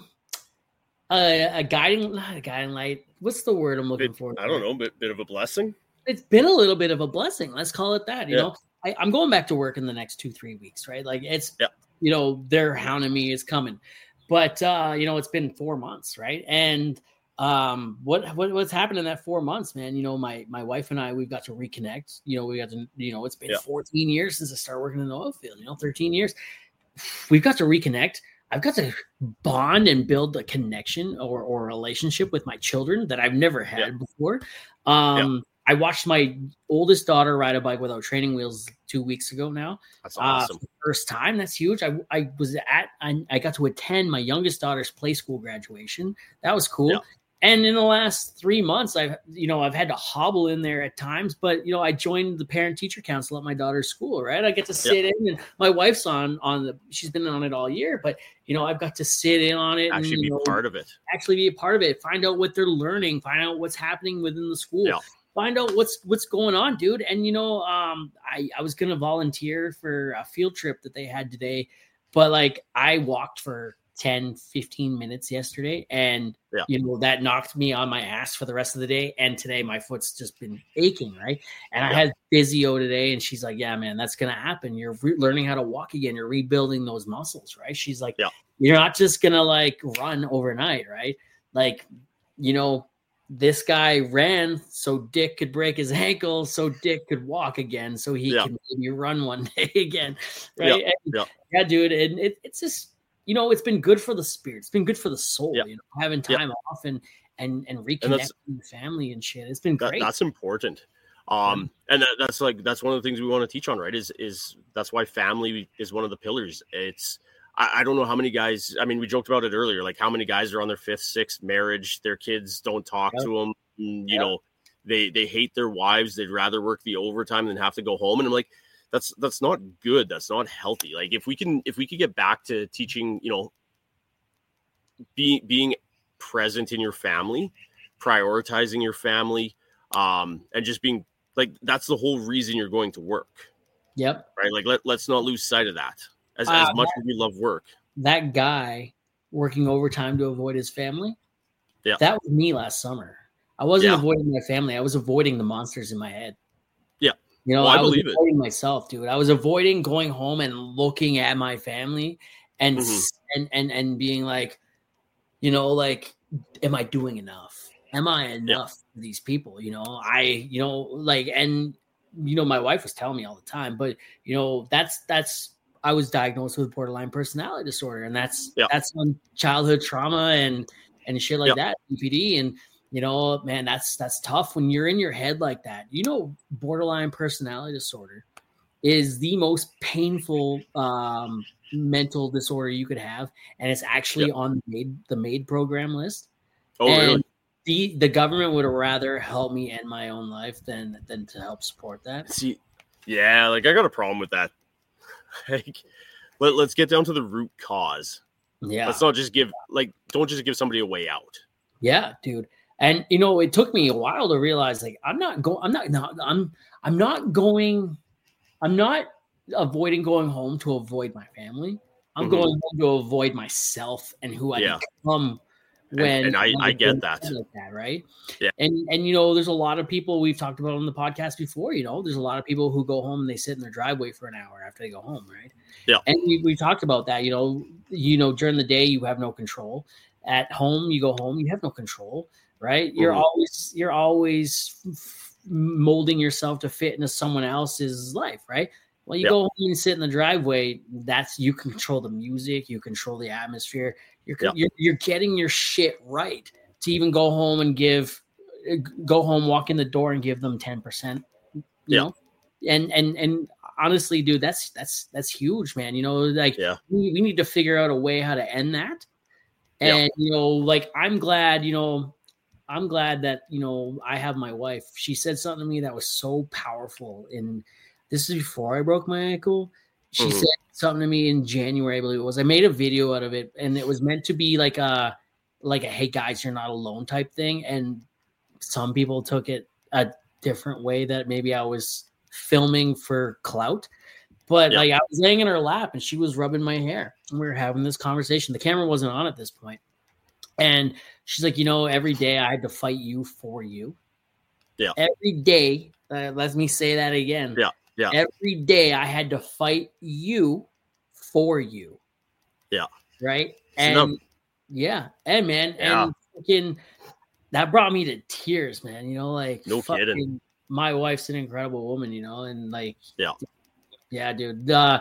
a, a guiding not a guiding light. What's the word I'm looking bit, for? I don't know, bit bit of a blessing. It's been a little bit of a blessing. Let's call it that. You yeah. know, I, I'm going back to work in the next two three weeks, right? Like it's yeah. you know they're hounding me, it's coming. But, uh, you know, it's been four months, right? And um, what, what what's happened in that four months, man? You know, my my wife and I, we've got to reconnect. You know, we got to, you know, it's been yeah. fourteen years since I started working in the oil field, you know, thirteen years. We've got to reconnect. I've got to bond and build a connection or, or a relationship with my children that I've never had yeah. before. Um, yeah. I watched my oldest daughter ride a bike without training wheels two weeks ago now. That's awesome. Uh, first time. That's huge. I, I was at, I, I got to attend my youngest daughter's play school graduation. That was cool. Yeah. And in the last three months, I've, you know, I've had to hobble in there at times, but, you know, I joined the parent teacher council at my daughter's school, right? I get to sit yeah. in and my wife's on, on the, she's been on it all year, but, you know, I've got to sit in on it. Actually and, be you know, part of it. Actually be a part of it. Find out what they're learning, find out what's happening within the school. Yeah. Find out what's what's going on, dude. And, you know, um, I, I was going to volunteer for a field trip that they had today, but like I walked for ten, fifteen minutes yesterday and, yeah. you know, that knocked me on my ass for the rest of the day. And today my foot's just been aching, right? And yeah. I had physio today and she's like, yeah, man, that's going to happen. You're re- learning how to walk again. You're rebuilding those muscles, right? She's like, yeah. you're not just going to like run overnight, right? Like, you know, this guy ran so Dick could break his ankle, so Dick could walk again, so he yeah. can maybe run one day again, right? Yeah, and, yeah. yeah dude, and it, it's just, you know, it's been good for the spirit. It's been good for the soul, yeah. you know, having time yeah. off and and and reconnecting with family and shit. It's been great. That, that's important. Um, and that, that's like that's one of the things we want to teach on, right? Is is that's why family is one of the pillars. It's I don't know how many guys, I mean, we joked about it earlier, like how many guys are on their fifth, sixth marriage, their kids don't talk yeah. to them. You yeah. know, they, they hate their wives. They'd rather work the overtime than have to go home. And I'm like, that's, that's not good. That's not healthy. Like if we can, if we could get back to teaching, you know, being, being present in your family, prioritizing your family, um, and just being like, that's the whole reason you're going to work. Yep. Right. Like, let, let's not lose sight of that. As, uh, as much that, as we love work. That guy working overtime to avoid his family, yeah, that was me last summer. I wasn't yeah. avoiding my family. I was avoiding the monsters in my head. Yeah. You know, well, I, I was believe avoiding it. myself, dude. I was avoiding going home and looking at my family and, mm-hmm. and, and, and being like, you know, like, am I doing enough? Am I enough yeah. for these people? You know, I, you know, like, and, you know, my wife was telling me all the time, but, you know, that's, that's, I was diagnosed with borderline personality disorder, and that's yeah. that's on childhood trauma and and shit like yeah. that, B P D, and you know, man, that's that's tough when you're in your head like that. You know, borderline personality disorder is the most painful um, mental disorder you could have, and it's actually yeah. on the MAID, the MAID program list. Oh, and really? The the government would rather help me end my own life than than to help support that. See, yeah, like I got a problem with that. Like, let, let's get down to the root cause. Yeah. Let's not just give, like, don't just give somebody a way out. Yeah, dude. And you know, it took me a while to realize, like, I'm not going. I'm not. not I'm. I'm not going. I'm not avoiding going home to avoid my family. I'm mm-hmm. going home to avoid myself and who I yeah. become. When and, and I, when I get that. Like that, right? Yeah. And and you know, there's a lot of people we've talked about on the podcast before. You know, there's a lot of people who go home and they sit in their driveway for an hour after they go home, right? Yeah. And we we talked about that. You know, you know, during the day you have no control. At home, you go home, you have no control, right? You're mm-hmm. always you're always molding yourself to fit into someone else's life, right? Well, you yeah. go home and sit in the driveway. That's you control the music, you control the atmosphere. You're, yeah. you're you're getting your shit right to even go home and give, go home, walk in the door and give them ten percent. You yeah. know, and and and honestly, dude, that's that's that's huge, man. You know, like yeah. we, we need to figure out a way how to end that. And yeah. you know, like I'm glad, you know, I'm glad that you know I have my wife. She said something to me that was so powerful. And this is before I broke my ankle. She mm-hmm. said something to me in January, I believe it was. I made a video out of it, and it was meant to be like a, like a, hey guys, you're not alone type thing. And some people took it a different way, that maybe I was filming for clout. But yep. like I was laying in her lap and she was rubbing my hair and we were having this conversation. The camera wasn't on at this point. And she's like, you know, every day I had to fight you for you. Yeah. Every day. Uh, let me say that again. Yeah. Yeah. Every day I had to fight you for you. Yeah. Right. And no. yeah. And man, yeah. and fucking, that brought me to tears, man. You know, like no fucking, kidding. My wife's an incredible woman, you know, and like, yeah. Yeah, dude. Uh,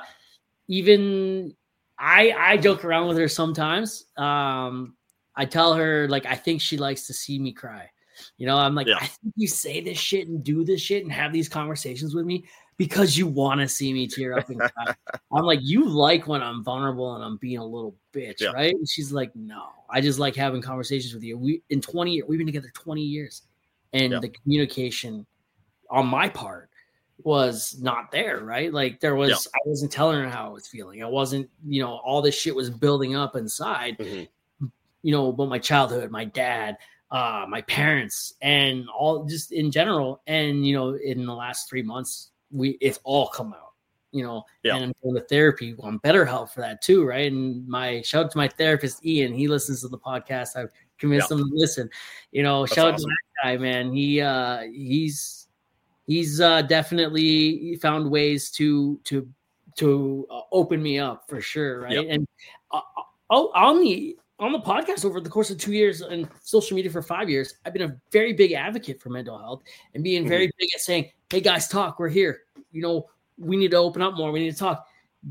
even I I joke around with her sometimes. Um, I tell her, like, I think she likes to see me cry. You know, I'm like, yeah. I think you say this shit and do this shit and have these conversations with me because you want to see me tear up and cry. I'm like, you like when I'm vulnerable and I'm being a little bitch, yeah. right? And she's like, no, I just like having conversations with you. We in twenty years, we've been together twenty years, and yeah. the communication on my part was not there, right? Like there was, yeah. I wasn't telling her how I was feeling. I wasn't, you know, all this shit was building up inside, mm-hmm. you know, about my childhood, my dad, uh, my parents, and all just in general. And, you know, in the last three months, we, it's all come out, you know, yeah. and I'm going to therapy on BetterHelp for that too. Right. And my shout out to my therapist, Ian, he listens to the podcast. I've convinced yeah. him to listen, you know, That's shout awesome. out to that guy, man. He, uh, he's, He's uh, definitely found ways to to to uh, open me up for sure, right? Yep. And uh, on the on the podcast over the course of two years and social media for five years, I've been a very big advocate for mental health and being very mm-hmm. big at saying, "Hey guys, talk. We're here. You know, we need to open up more. We need to talk."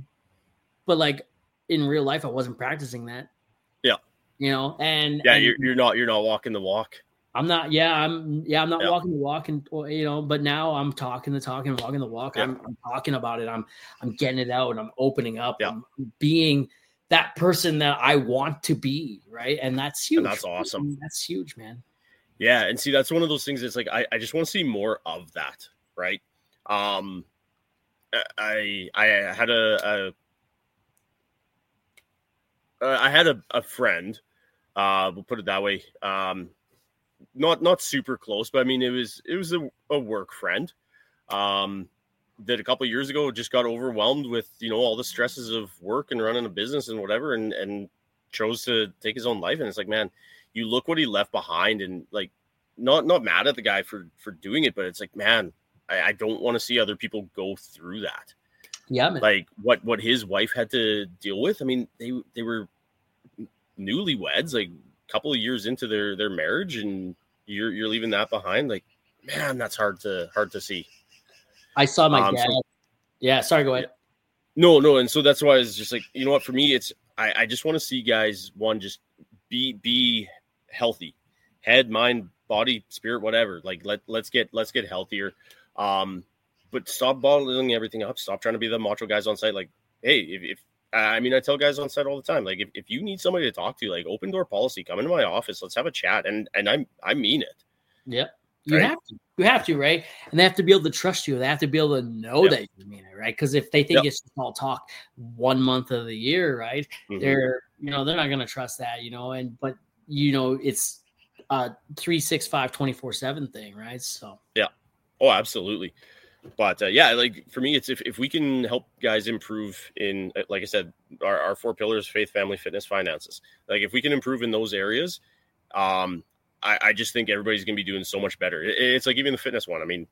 But like in real life, I wasn't practicing that. Yeah, you know, and yeah, and, you're you're not you're not walking the walk. I'm not, yeah, I'm, yeah, I'm not yeah. walking the walk, and you know, but now I'm talking the talk and walking the walk. Yeah. I'm, I'm talking about it. I'm, I'm getting it out, and I'm opening up. Yeah. I'm being that person that I want to be, right? And that's huge. And that's awesome. That's huge, man. Yeah, and see, that's one of those things. It's like I, I just want to see more of that, right? Um, I, I had a, a I had a, a friend. Uh, we'll put it that way. Um. Not not super close, but I mean it was it was a, a work friend um, that a couple of years ago just got overwhelmed with you know all the stresses of work and running a business and whatever, and and chose to take his own life. And it's like, man, you look what he left behind, and like not not mad at the guy for for doing it, but it's like, man, I, I don't want to see other people go through that. Yeah, man. Like what what his wife had to deal with. I mean, they they were newlyweds, like a couple of years into their their marriage, and you're you're leaving that behind. Like, man, that's hard to hard to see. I saw my um, dad. So, yeah, sorry, go ahead. No, no, and so that's why it's just like, you know what, for me, it's I, I just want to see guys, one, just be be healthy, head, mind, body, spirit, whatever. Like let let's get let's get healthier. Um, but stop bottling everything up. Stop trying to be the macho guys on site. Like, hey, if, if I mean, I tell guys on site all the time, like if, if you need somebody to talk to, like open door policy, come into my office, let's have a chat. And and I I mean it. Yep. You right? have to. You have to, right? And they have to be able to trust you. They have to be able to know yep. that you mean it, right? Because if they think yep. it's just all talk one month of the year, right? Mm-hmm. They're, you know, they're not going to trust that, you know. And but you know, it's uh three sixty-five twenty-four seven thing, right? So yeah. Oh, absolutely. But uh, yeah, like for me, it's if, if we can help guys improve in, like I said, our, our four pillars: faith, family, fitness, finances. Like if we can improve in those areas, um, I, I just think everybody's going to be doing so much better. It, it's like even the fitness one. I mean,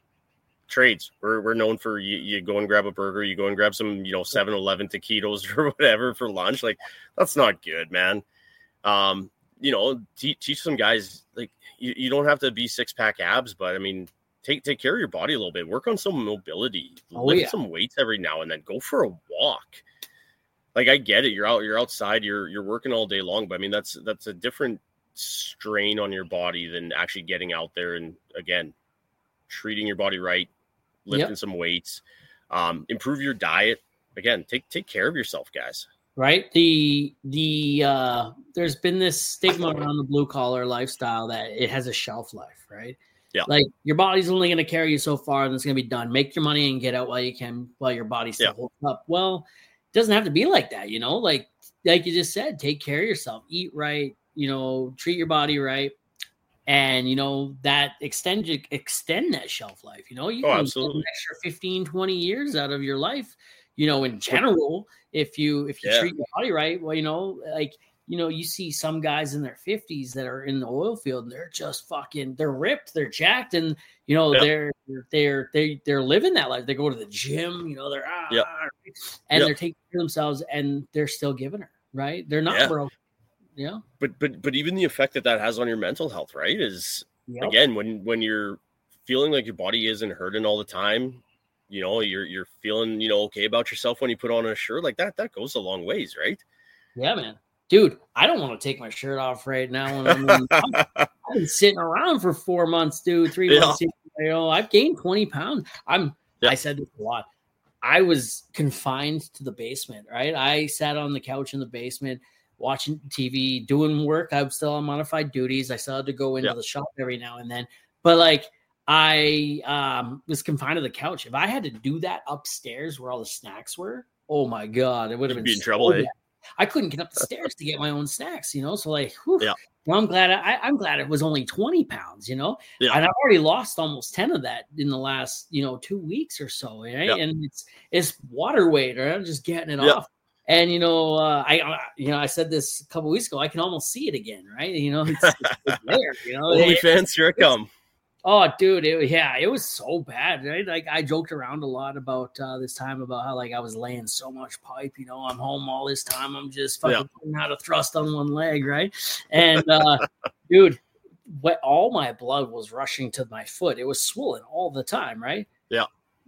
trades. We're we're known for you, you go and grab a burger, you go and grab some, you know, seven eleven taquitos or whatever for lunch. Like that's not good, man. Um, you know, te- teach some guys like you, you don't have to be six pack abs, but I mean. Take take care of your body a little bit. Work on some mobility. Oh, Lift yeah. some weights every now and then. Go for a walk. Like I get it. You're out. You're outside. You're you're working all day long. But I mean, that's that's a different strain on your body than actually getting out there and again treating your body right, lifting yep. some weights, um, improve your diet. Again, take take care of yourself, guys. Right. The the uh, there's been this stigma around the blue collar lifestyle that it has a shelf life, right? Yeah. Like your body's only going to carry you so far and it's going to be done. Make your money and get out while you can, while your body still yeah. holds up. Well, it doesn't have to be like that, you know, like, like you just said, take care of yourself, eat right, you know, treat your body right. And, you know, that extend, extend that shelf life, you know, you oh, can absolutely. get an extra fifteen, twenty years out of your life, you know, in general, if you, if you yeah. treat your body right, well, you know, like, you know, you see some guys in their fifties that are in the oil field and they're just fucking, they're ripped, they're jacked. And, you know, yep. they're, they're, they, they're living that life. They go to the gym, you know, they're, ah, yep. and yep. they're taking care of themselves and they're still giving her, right? They're not yeah. broke. Yeah. But, but, but even the effect that that has on your mental health, right. Is yep. again, when, when you're feeling like your body isn't hurting all the time, you know, you're, you're feeling, you know, okay about yourself when you put on a shirt like that, that goes a long ways. Right. Yeah, man. Dude, I don't want to take my shirt off right now. When I'm in, I've been sitting around for four months, dude. Three yeah. months. You know, I've gained twenty pounds. I'm. Yeah. I said this a lot. I was confined to the basement, right? I sat on the couch in the basement watching T V, doing work. I was still on modified duties. I still had to go into yeah. the shop every now and then. But like, I um, was confined to the couch. If I had to do that upstairs where all the snacks were, oh my god, it would have been be in so trouble. Eh? I couldn't get up the stairs to get my own snacks, you know? So like, whew, yeah. well, I'm glad I, I'm glad it was only twenty pounds, you know? Yeah. And I've already lost almost ten of that in the last, you know, two weeks or so. Right. Yeah. And it's, it's water weight, right? I'm just getting it yeah. off. And, you know, uh, I, uh, you know, I said this a couple weeks ago, I can almost see it again. Right. You know, it's, it's there, you know, OnlyFans, here it come. Oh, dude, it, yeah, it was so bad, right? Like I joked around a lot about uh, this time about how like I was laying so much pipe, you know, I'm home all this time, I'm just fucking yeah. learning how to thrust on one leg, right? And uh, dude, what all my blood was rushing to my foot. It was swollen all the time, right? Yeah.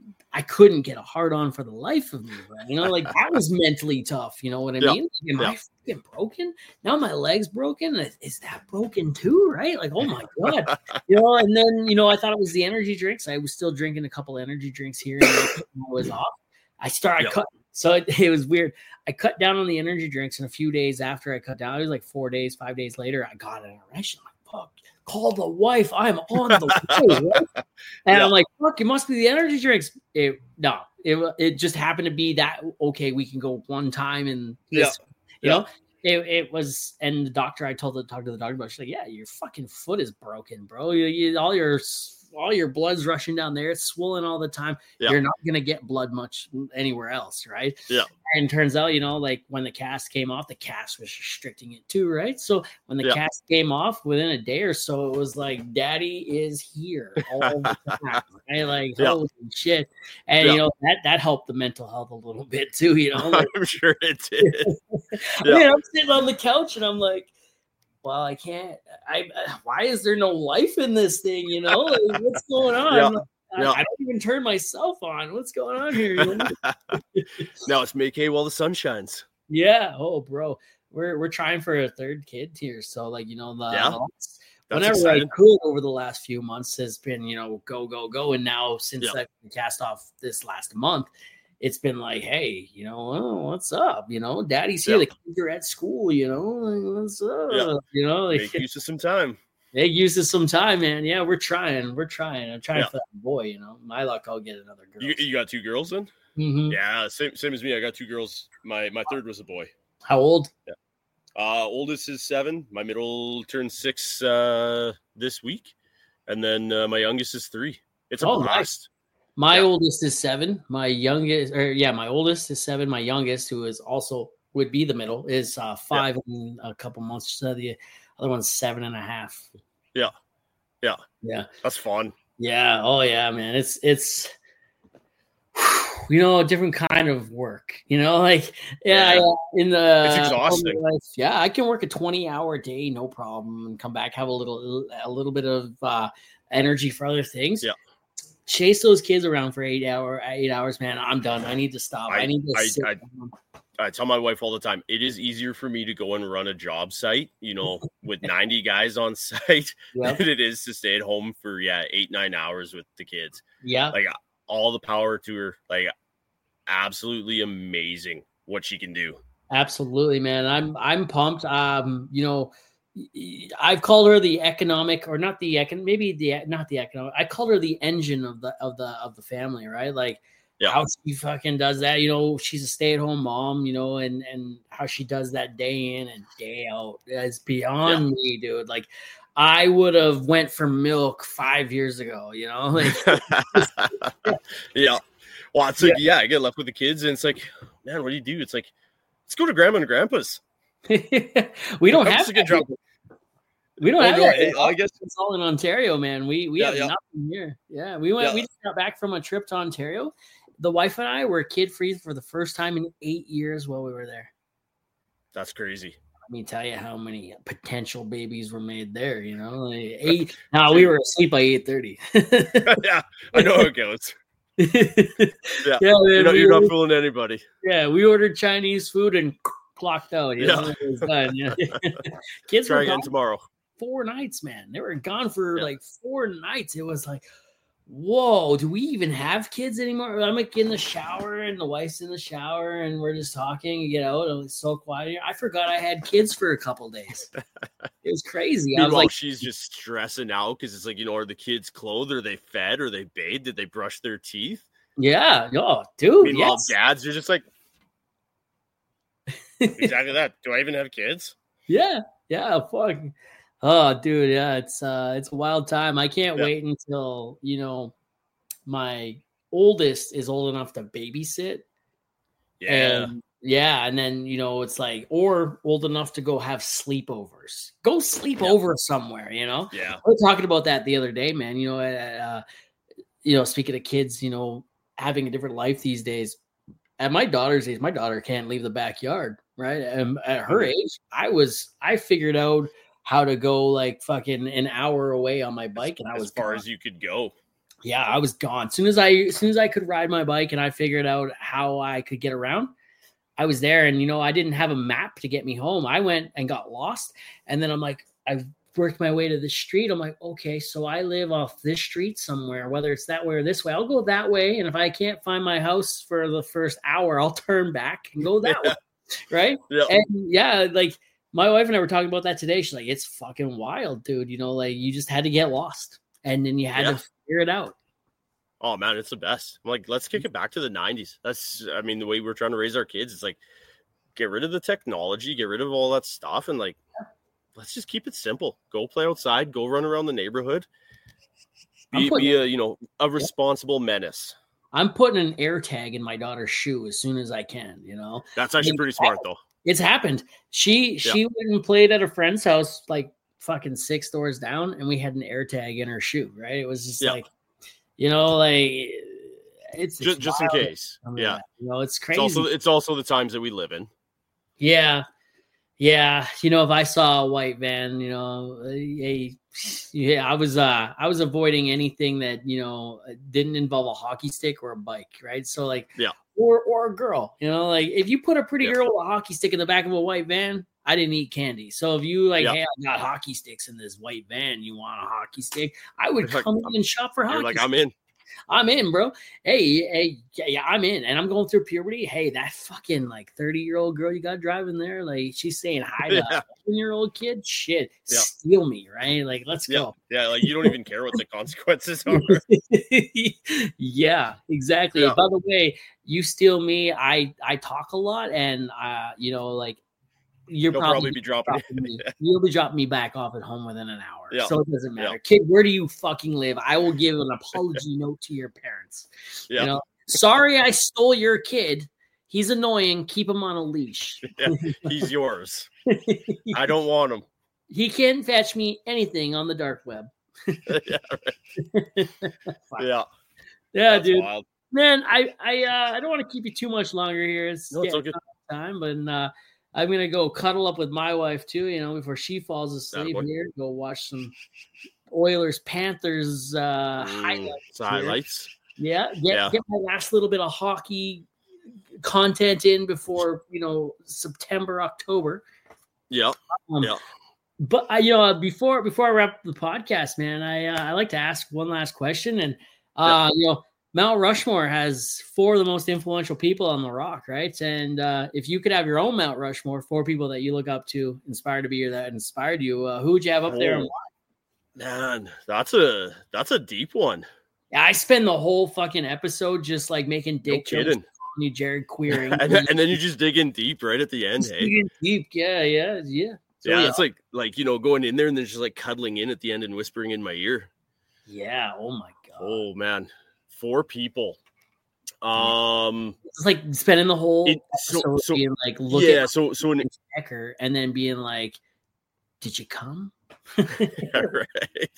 I couldn't get a hard on for the life of me, right? You know, like that was mentally tough. You know what I yeah. mean? Am yeah. I fucking broken? Now my leg's broken. Is that broken too? Right? Like, oh my god, you know. And then you know, I thought it was the energy drinks. I was still drinking a couple energy drinks here, and I was off. I started yeah. cutting, so it, it was weird. I cut down on the energy drinks, and a few days after I cut down, it was like four days, five days later, I got an erection. I'm like, fuck. Call the wife. I'm on the way. Right? And yeah. I'm like, fuck, it must be the energy drinks. It, no, it it just happened to be that, okay, we can go one time and this, yeah. you yeah. know, it, it was, and the doctor, I told the talk to the doctor about, she's like, yeah, your fucking foot is broken, bro. You, you, all your, all your blood's rushing down there. It's swollen all the time. Yeah. You're not going to get blood much anywhere else. Right. Yeah. And turns out, you know, like when the cast came off, the cast was restricting it too, right? So when the yeah. cast came off within a day or so, it was like, daddy is here all the time, right? Like, yeah. holy shit. And, yeah. you know, that that helped the mental health a little bit too, you know? Like, I'm sure it did. I mean, I'm sitting on the couch and I'm like, well, I can't, I, why is there no life in this thing, you know? Like, what's going on? Yeah. I, yeah. I don't even turn myself on. What's going on here? You know? Now it's make hay while the sun shines. Yeah. Oh, bro, we're we're trying for a third kid here. So, like, you know, the, yeah. the last, whenever exciting. I could over the last few months has been, you know, go go go. And now since yeah. I cast off this last month, it's been like, hey, you know, oh, what's up? You know, daddy's here. Yeah. The kids are at school. You know, like, what's up? Yeah. You know, like, make use of some time. It uses some time, man. Yeah, we're trying. We're trying. I'm trying yeah. for that boy, you know. My luck, I'll get another girl. You, you got two girls then? Mm-hmm. Yeah, same same as me. I got two girls. My my third was a boy. How old? Yeah. Uh, oldest is seven. My middle turns six uh, this week, and then uh, my youngest is three. It's a Oh, blast. nice. My Yeah. oldest is seven. My youngest, or yeah, my oldest is seven. My youngest, who is also would be the middle, is uh, five Yeah. in a couple months. So the other one's seven and a half. Yeah, yeah, Yeah, that's fun. Yeah. Oh yeah, man. It's it's you know a different kind of work. You know, like yeah, Yeah. yeah in the It's exhausting. life, yeah, I can work a twenty hour day, no problem, and come back have a little a little bit of uh, energy for other things. Yeah. Chase those kids around for eight hour eight hours, man. I'm done. I need to stop. I, I- need to I- sit I- down. I tell my wife all the time, it is easier for me to go and run a job site, you know, with ninety guys on site Yep. than it is to stay at home for, yeah, eight, nine hours with the kids. Yeah. Like, all the power to her. Like, absolutely amazing what she can do. Absolutely, man. I'm I'm pumped. Um, you know, I've called her the economic, or not the econ, maybe the not the economic. I called her the engine of the of the of the family, right? Like Yeah. how she fucking does that. You know, she's a stay at home mom. You know, and and how she does that day in and day out is beyond me, dude. Like I would have went for milk five years ago. You know, like Yeah. Well, it's like, yeah. I get left with the kids, and it's like, man, what do you do? It's like, let's go to grandma and grandpa's. we don't Come have to get that here. drunk. We don't Oh, have no, that. I- I guess- It's all in Ontario, man. We we Yeah, have yeah. nothing here. Yeah, we went. Yeah. We just got back from a trip to Ontario. The wife and I were kid free for the first time in eight years while we were there. That's crazy. Let me tell you how many potential babies were made there. You know, like eight. No, we were asleep by eight thirty. Yeah, I know how it goes. yeah, Yeah, man, You're not, we you're not ordered- fooling anybody. yeah, we ordered Chinese food and clocked out. You know, Yeah. it was done. Yeah. Kids Try were again gone tomorrow. four nights, man. They were gone for Yeah. like four nights. It was like, whoa, do we even have kids anymore? I'm like in the shower and the wife's in the shower and we're just talking, you know, and it's so quiet here. I forgot I had kids for a couple days. It was crazy. I was Meanwhile, like, she's just stressing out because it's like, you know, are the kids clothed? Are they fed? Are they bathed? Did they brush their teeth? yeah, oh, dude, Meanwhile, yes. dads are just like, exactly that. Do I even have kids? yeah, yeah, fuck. Oh, dude, yeah, it's uh it's a wild time. I can't Yeah. wait until, you know, my oldest is old enough to babysit. Yeah. And yeah, and then you know it's like, or old enough to go have sleepovers. Go sleep Yeah. over somewhere, you know. yeah. We were talking about that the other day, man. You know, uh, you know, speaking of kids, you know, having a different life these days. At my daughter's age, my daughter can't leave the backyard, right? And at her Mhm. age, I was, I figured out how to go like fucking an hour away on my bike, and I As was far gone. as you could go. Yeah, I was gone. As soon as I as soon as I could ride my bike and I figured out how I could get around, I was there. And you know, I didn't have a map to get me home. I went and got lost. And then I'm like, I worked my way to the street. I'm like, okay, so I live off this street somewhere, whether it's that way or this way. I'll go that way. And if I can't find my house for the first hour, I'll turn back and go that Yeah. way. Right. Yeah. And yeah, like my wife and I were talking about that today. She's like, it's fucking wild, dude. You know, like you just had to get lost and then you had Yeah. to figure it out. Oh man, it's the best. I'm like, let's kick it back to the nineties. That's, I mean, the way we're trying to raise our kids, it's like, get rid of the technology, get rid of all that stuff, and like, let's just keep it simple. Go play outside, go run around the neighborhood. I'm Be, putting- be a, you know, a responsible menace. I'm putting an air tag in my daughter's shoe as soon as I can, you know. That's actually pretty smart though. It's happened. She she went and played at a friend's house like fucking six doors down, and we had an air tag in her shoe, right? It was just Yeah. like, you know, like it's, Just, it's just in wild. case. I mean, Yeah. You know, it's It's crazy. also, it's also the times that we live in. Yeah. Yeah. You know, if I saw a white van, you know, hey, yeah, I was uh I was avoiding anything that, you know, didn't involve a hockey stick or a bike, right? So like Yeah. or or a girl, you know, like if you put a pretty Yeah. girl with a hockey stick in the back of a white van, I didn't eat candy. So if you like, Yeah. hey, I got hockey sticks in this white van, you want a hockey stick? I would It's like, come in and shop for hockey You're like, sticks. I'm in. I'm in, bro. Hey, hey, yeah, yeah, I'm in. And I'm going through puberty. Hey, that fucking like thirty year old girl you got driving there, like she's saying hi to Yeah. a seven year old kid. Shit, Yeah. steal me, right? Like, let's Yeah. go. Yeah. Like, you don't even care what the consequences are. yeah, exactly. Yeah. By the way, you steal me. I I talk a lot, and uh, you know, like you're He'll probably, probably be dropping, dropping me. You'll be dropping me back off at home within an hour. Yeah. So it doesn't matter. Yeah. Kid, where do you fucking live? I will give an apology note to your parents. Yeah. You know, sorry I stole your kid. He's annoying. Keep him on a leash. Yeah, he's yours. I don't want him. He can't fetch me anything on the dark web. Yeah, right. Yeah. Yeah, That's dude. wild. Man, I I uh, I don't want to keep you too much longer here. It's, No, it's getting okay. time, but uh, I'm gonna go cuddle up with my wife too. You know, before she falls asleep Attaboy. here, go watch some Oilers Panthers uh, Mm, highlights. it's highlights. Yeah, get Yeah. get my last little bit of hockey content in before you know September, October. Yeah. Um, Yeah. But I, you know, before before I wrap the podcast, man, I uh, I like to ask one last question, and uh, you know, Mount Rushmore has four of the most influential people on the Rock, right? And uh, if you could have your own Mount Rushmore, four people that you look up to, inspired to be or that inspired you, uh, who would you have up there? And Oh, why? man, that's a that's a deep one. Yeah, I spend the whole fucking episode just like making No dick jokes, kidding. calling you Jared queering, And then, and then you just dig in deep right at the end. Just Hey, digging deep. Yeah, yeah, yeah. So, yeah, yeah, it's like like you know going in there and then just like cuddling in at the end and whispering in my ear. yeah. Oh my god. Oh man, four people. Um, It's like spending the whole it, so episode so being like, look yeah, at so so in, Becker, and then being like, "Did you come?" yeah, right.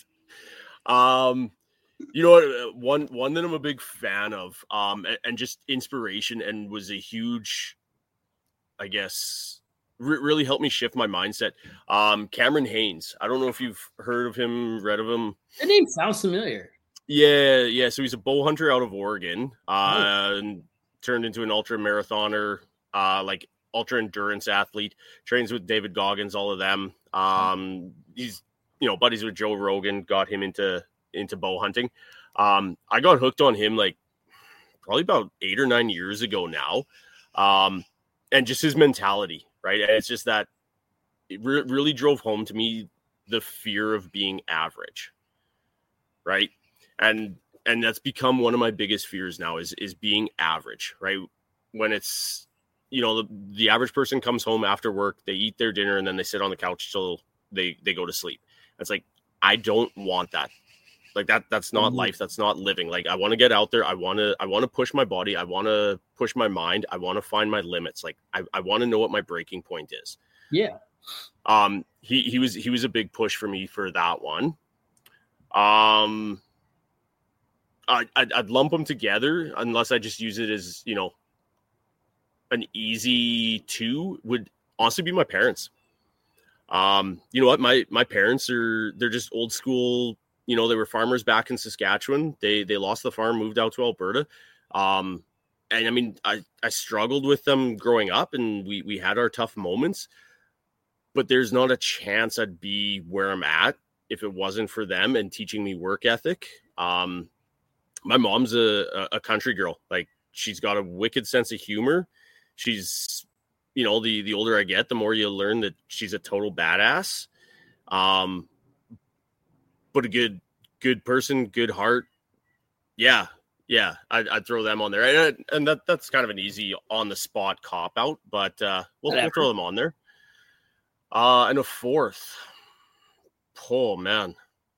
Um, you know what? uh, One one that I'm a big fan of, um, and, and just inspiration, and was a huge, I guess, re- really helped me shift my mindset. Um, Cameron Haynes. I don't know if you've heard of him, read of him. The name sounds familiar. Yeah, yeah. So he's a bow hunter out of Oregon, uh, and turned into an ultra marathoner, uh, like ultra endurance athlete. Trains with David Goggins, all of them. Um, he's you know buddies with Joe Rogan. Got him into into bow hunting. Um, I got hooked on him like probably about eight or nine years ago now, um, and just his mentality, right? And it's just that it re- really drove home to me the fear of being average, right? And and that's become one of my biggest fears now is is being average, right? When it's you know the, the average person comes home after work, they eat their dinner, and then they sit on the couch till they they go to sleep. It's like I don't want that. Like that that's not mm-hmm. life. That's not living. Like I want to get out there. I want to I want to push my body. I want to push my mind. I want to find my limits. Like I, I want to know what my breaking point is. Yeah. Um he he was he was a big push for me for that one. Um I I'd, I'd lump them together unless I just use it as, you know, an easy two would honestly be my parents. Um you know what? My my parents are they're just old school. You know, they were farmers back in Saskatchewan. They they lost the farm, moved out to Alberta. Um, and I mean, I, I struggled with them growing up, and we we had our tough moments. But there's not a chance I'd be where I'm at if it wasn't for them and teaching me work ethic. Um, my mom's a, a country girl. Like, she's got a wicked sense of humor. She's, you know, the the older I get, the more you learn that she's a total badass. Um, but a good, good person, good heart. Yeah. Yeah. I'd, I'd throw them on there. And, and that that's kind of an easy on the spot cop out, but uh, we'll, we'll throw them on there. Uh, and a fourth. Oh man.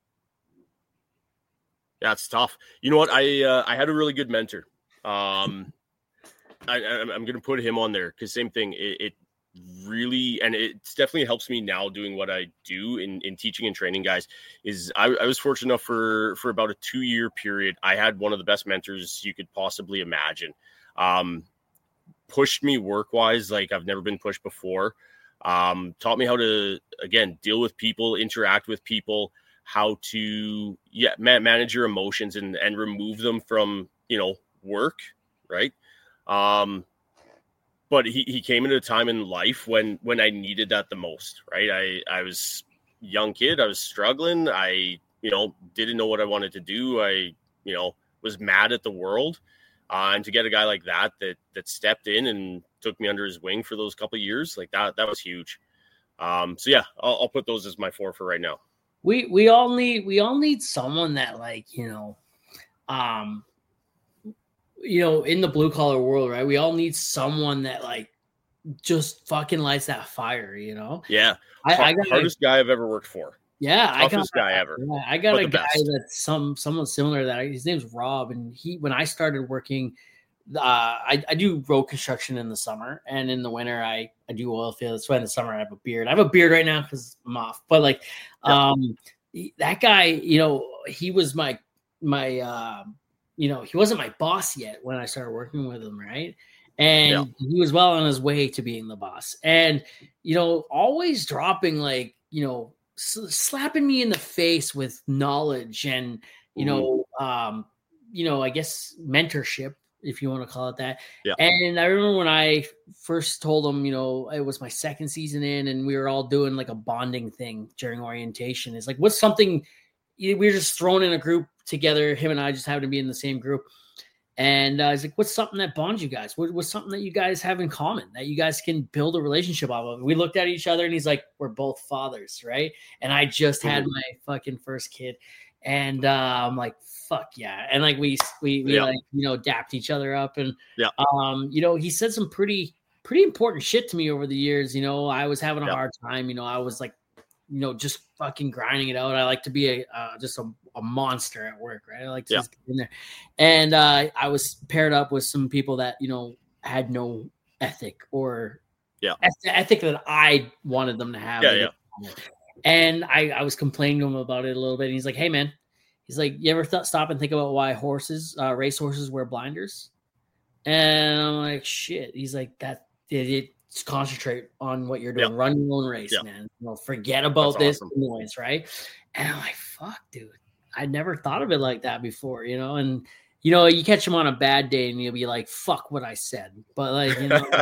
Yeah, it's tough. You know what? I, uh, I had a really good mentor. Um, I, I'm, I'm going to put him on there because same thing. It, it really, and it definitely helps me now doing what I do in, in teaching and training guys is I, I was fortunate enough for, for about a two year period. I had one of the best mentors you could possibly imagine. Um, pushed me work wise. Like I've never been pushed before. Um, taught me how to, again, deal with people, interact with people, how to, yeah, man, manage your emotions and, and remove them from, you know, work. Right. Um, But he, he came into a time in life when, when I needed that the most, right? I, I was a young kid. I was struggling. I, you know, didn't know what I wanted to do. I, you know, was mad at the world. Uh, and to get a guy like that, that, that stepped in and took me under his wing for those couple of years, like that, that was huge. Um, so yeah, I'll, I'll put those as my four for right now. We, we all need, we all need someone that like, you know, um, you know, in the blue collar world, right? We all need someone that like just fucking lights that fire, you know? Yeah. I, Har- I got hardest guy I've ever worked for. Yeah, I got Toughest guy ever. Yeah, I got but a the guy best. that's some someone similar that I, his name's Rob, and he when I started working, uh, I, I do road construction in the summer, and in the winter I I do oil field. That's why in the summer I have a beard. I have a beard right now because I'm off. But like, Yeah. um, he- that guy, you know, he was my my uh, you know, he wasn't my boss yet when I started working with him, right? And Yeah. he was well on his way to being the boss, and you know, always dropping like you know. slapping me in the face with knowledge and you know mm. um you know I guess mentorship, if you want to call it that. Yeah. And I remember when I first told him, you know, it was my second season in and we were all doing like a bonding thing during orientation. It's like, what's something we were just thrown in a group together, him and I just happened to be in the same group. And uh, he's like, what's something that bonds you guys? What, what's something that you guys have in common that you guys can build a relationship off of? We looked at each other and he's like, we're both fathers, right? And I just had my fucking first kid. And uh, I'm like, fuck yeah. And like we, we, we yeah. like, you know, dapped each other up. And, yeah. um, you know, he said some pretty, pretty important shit to me over the years. You know, I was having a yeah. hard time. You know, I was like, you know, just fucking grinding it out. I like to be a uh, just a, a monster at work, right? I like to yeah. just get in there. And uh, I was paired up with some people that, you know, had no ethic or yeah. ethic that I wanted them to have. Yeah, yeah. And I, I was complaining to him about it a little bit. And he's like, hey, man, he's like, you ever th- stop and think about why horses, uh, race horses wear blinders? And I'm like, shit. He's like, that it, it Just concentrate on what you're doing. Yeah. Run your own race, yeah. man. You know, forget about That's this awesome. noise, right? And I'm like, fuck, dude. I never thought of it like that before, you know? And, you know, you catch him on a bad day and you'll be like, fuck what I said. But, like, you know,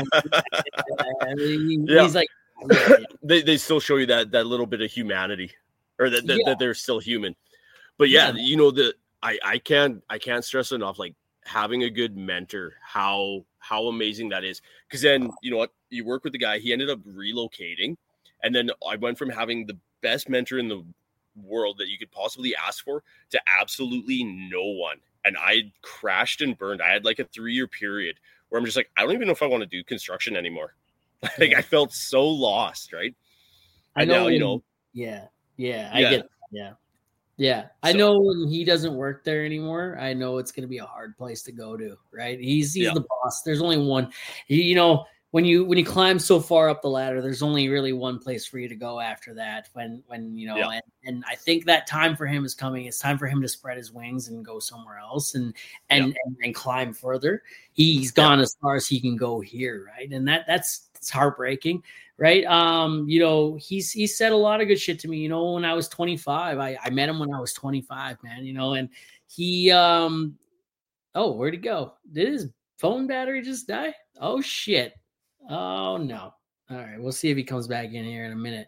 he, yeah. he's like, yeah, yeah. they they still show you that that little bit of humanity or that, that, yeah. that they're still human. But, yeah, yeah. you know, the I, I can't I can't stress enough, like, having a good mentor, how how amazing that is. Because then, you know what, you work with the guy, he ended up relocating, and then I went from having the best mentor in the world that you could possibly ask for to absolutely no one. And I crashed and burned. I had like a three-year period where I'm just like, I don't even know if I want to do construction anymore. Like, I felt so lost, right? I and know, now, when, you know. Yeah, yeah, I yeah. get Yeah. Yeah, I so, know when he doesn't work there anymore, I know it's going to be a hard place to go to, right? He's he's yeah. the boss. There's only one. You, you know, when you when you climb so far up the ladder, there's only really one place for you to go after that. When when you know, yeah. and, and I think that time for him is coming. It's time for him to spread his wings and go somewhere else and and yeah. and, and climb further. He's gone yeah. as far as he can go here, right? And that that's it's heartbreaking. Right. Um, you know, he's he said a lot of good shit to me. You know, when I was twenty-five, I, I met him when I was twenty-five, man, you know, and he um oh, where'd he go? Did his phone battery just die? Oh shit. Oh no. All right, we'll see if he comes back in here in a minute.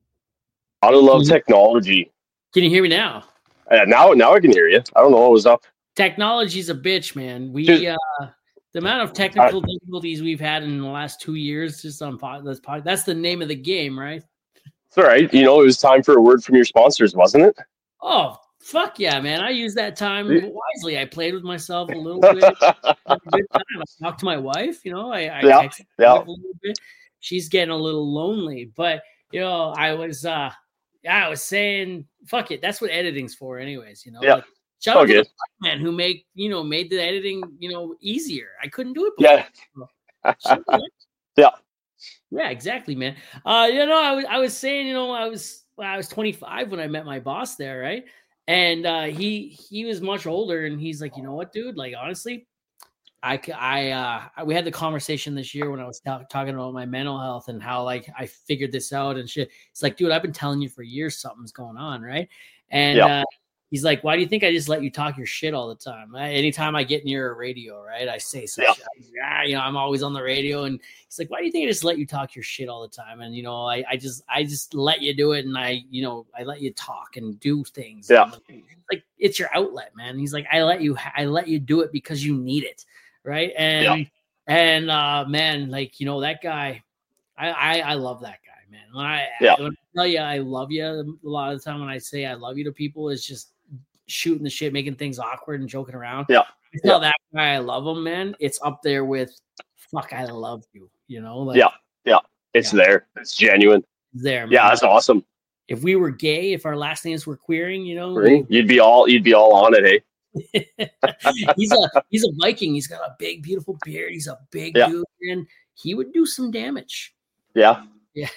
I love can technology. You, can you hear me now? Uh, now now I can hear you. I don't know what was up. Technology's a bitch, man. We uh the amount of technical I, difficulties we've had in the last two years just on pod, this pod, that's the name of the game, right? It's all right. You know, it was time for a word from your sponsors, wasn't it? Oh, fuck yeah, man. I used that time wisely. I played with myself a little bit. Had a good time. I talked to my wife, you know, I, I yeah, texted yeah. a little bit. She's getting a little lonely, but, you know, I was, uh, I was saying, fuck it. That's what editing's for anyways, you know? Yeah. Like, shout out okay. to the man who make you know made the editing you know easier. I couldn't do it before. Yeah. yeah. Yeah, exactly, man. Uh, you know, I was I was saying, you know, I was I was twenty-five when I met my boss there, right? And uh, he he was much older, and he's like, you know what, dude? Like, honestly, I I uh, we had the conversation this year when I was t- talking about my mental health and how like I figured this out and shit. It's like, dude, I've been telling you for years something's going on, right? And yeah. uh, he's like, why do you think I just let you talk your shit all the time? I, anytime I get near a radio, right, I say some yeah. shit. I, you know, I'm always on the radio, and he's like, why do you think I just let you talk your shit all the time? And you know, I, I just, I just let you do it, and I, you know, I let you talk and do things. Yeah, and, like it's your outlet, man. He's like, I let you, I let you do it because you need it, right? And yeah. and uh, man, like you know, that guy, I, I, I love that guy, man. When I, yeah. when I tell you I love you, a lot of the time when I say I love you to people, it's just shooting the shit, making things awkward and joking around. Yeah. I tell yeah. that guy I love him, man. It's up there with fuck, I love you. You know, like yeah. Yeah, it's Yeah. there. It's genuine. There, man. Yeah, that's awesome. If we were gay, if our last names were queering, you know, Right? You'd be all you'd be all on it, hey? he's a he's a Viking. He's got a big, beautiful beard. He's a big Yeah. dude, and he would do some damage. Yeah. Yeah.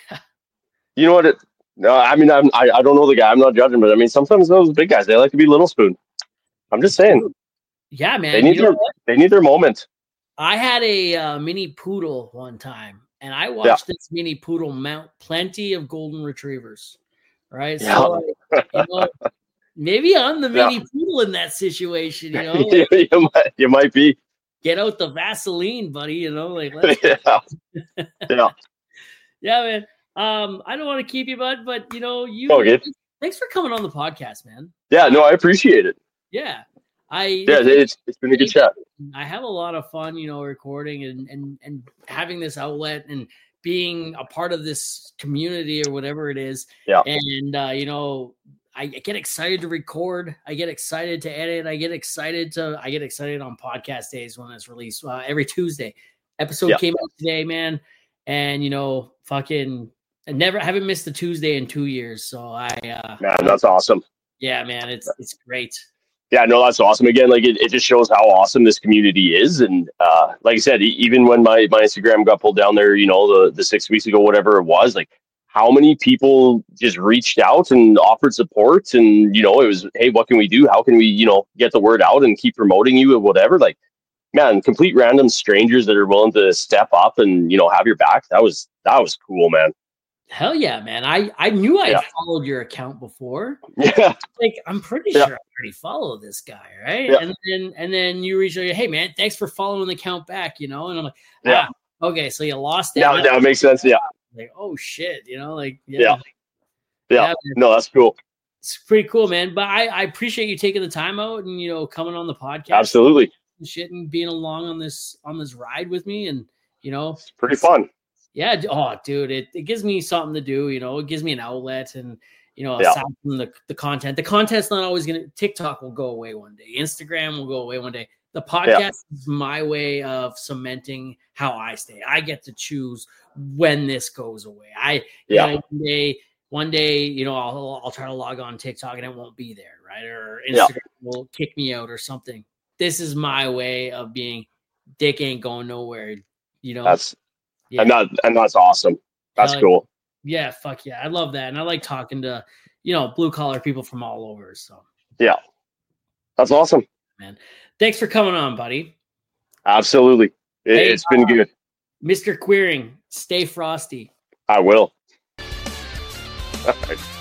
You know what? It, no, I mean, I'm, I I don't know the guy. I'm not judging, but I mean, sometimes those big guys, they like to be little spoon. I'm just saying. Yeah, man. They need You know their what? they need their moment. I had a uh, mini poodle one time, and I watched this mini poodle mount plenty of golden retrievers. Right, Yeah. so like, you know, maybe I'm the mini Yeah. poodle in that situation. You know, you, like, you might you might be. get out the Vaseline, buddy. You know, like let's yeah. Yeah. yeah, man. Um, I don't want to keep you, bud, but you know, you. Oh, good. Thanks for coming on the podcast, man. Yeah. No, I appreciate it. Yeah, I. Yeah, it's it's been a good chat. I have a lot of fun, you know, recording and and and having this outlet and being a part of this community or whatever it is. Yeah. And uh, you know, I get excited to record. I get excited to edit. I get excited to. I get excited on podcast days when it's released uh, every Tuesday. Episode Yeah. came out today, man, and you know, fucking, I never haven't missed a Tuesday in two years. So I, uh, Man, that's awesome. yeah, man, it's it's great. Yeah, no, that's awesome. Again, like it, it just shows how awesome this community is. And uh, like I said, e- even when my, my Instagram got pulled down there, you know, the, the six weeks ago, whatever it was, like how many people just reached out and offered support. And, you know, it was, hey, what can we do? How can we, you know, get the word out and keep promoting you or whatever? Like, man, complete random strangers that are willing to step up and, you know, have your back. That was, that was cool, man. Hell yeah, man. I, I knew I Yeah. followed your account before. Yeah. Like, I'm pretty Yeah. sure I already follow this guy, right? Yeah. And then and then you reach out, hey man, thanks for following the account back, you know? And I'm like, Yeah. ah, okay, so you lost it. Now, now it makes sense. Yeah. Like, oh shit, you know, like yeah. Yeah. Yeah. man, No, that's cool. it's pretty cool, man. But I, I appreciate you taking the time out and you know coming on the podcast Absolutely. and shit and being along on this on this ride with me. And you know, It's pretty fun. yeah, d- oh dude, it, it gives me something to do, you know, it gives me an outlet and you know, Yeah. aside from the, the content, the content's not always gonna TikTok will go away one day, Instagram will go away one day. The podcast is my way of cementing how I stay. I get to choose when this goes away. I Yeah. you know, one day, one day, you know, I'll I'll try to log on TikTok and it won't be there, right? Or Yeah. Instagram will kick me out or something. This is my way of being dick ain't going nowhere, you know. That's, yeah. and that, and that's awesome. That's Hell cool. Yeah, fuck yeah. I love that. And I like talking to, you know, blue collar people from all over. So Yeah. That's awesome. thanks for coming on, buddy. Absolutely. It, Hey, it's been uh, good. Mister Queering, stay frosty. I will.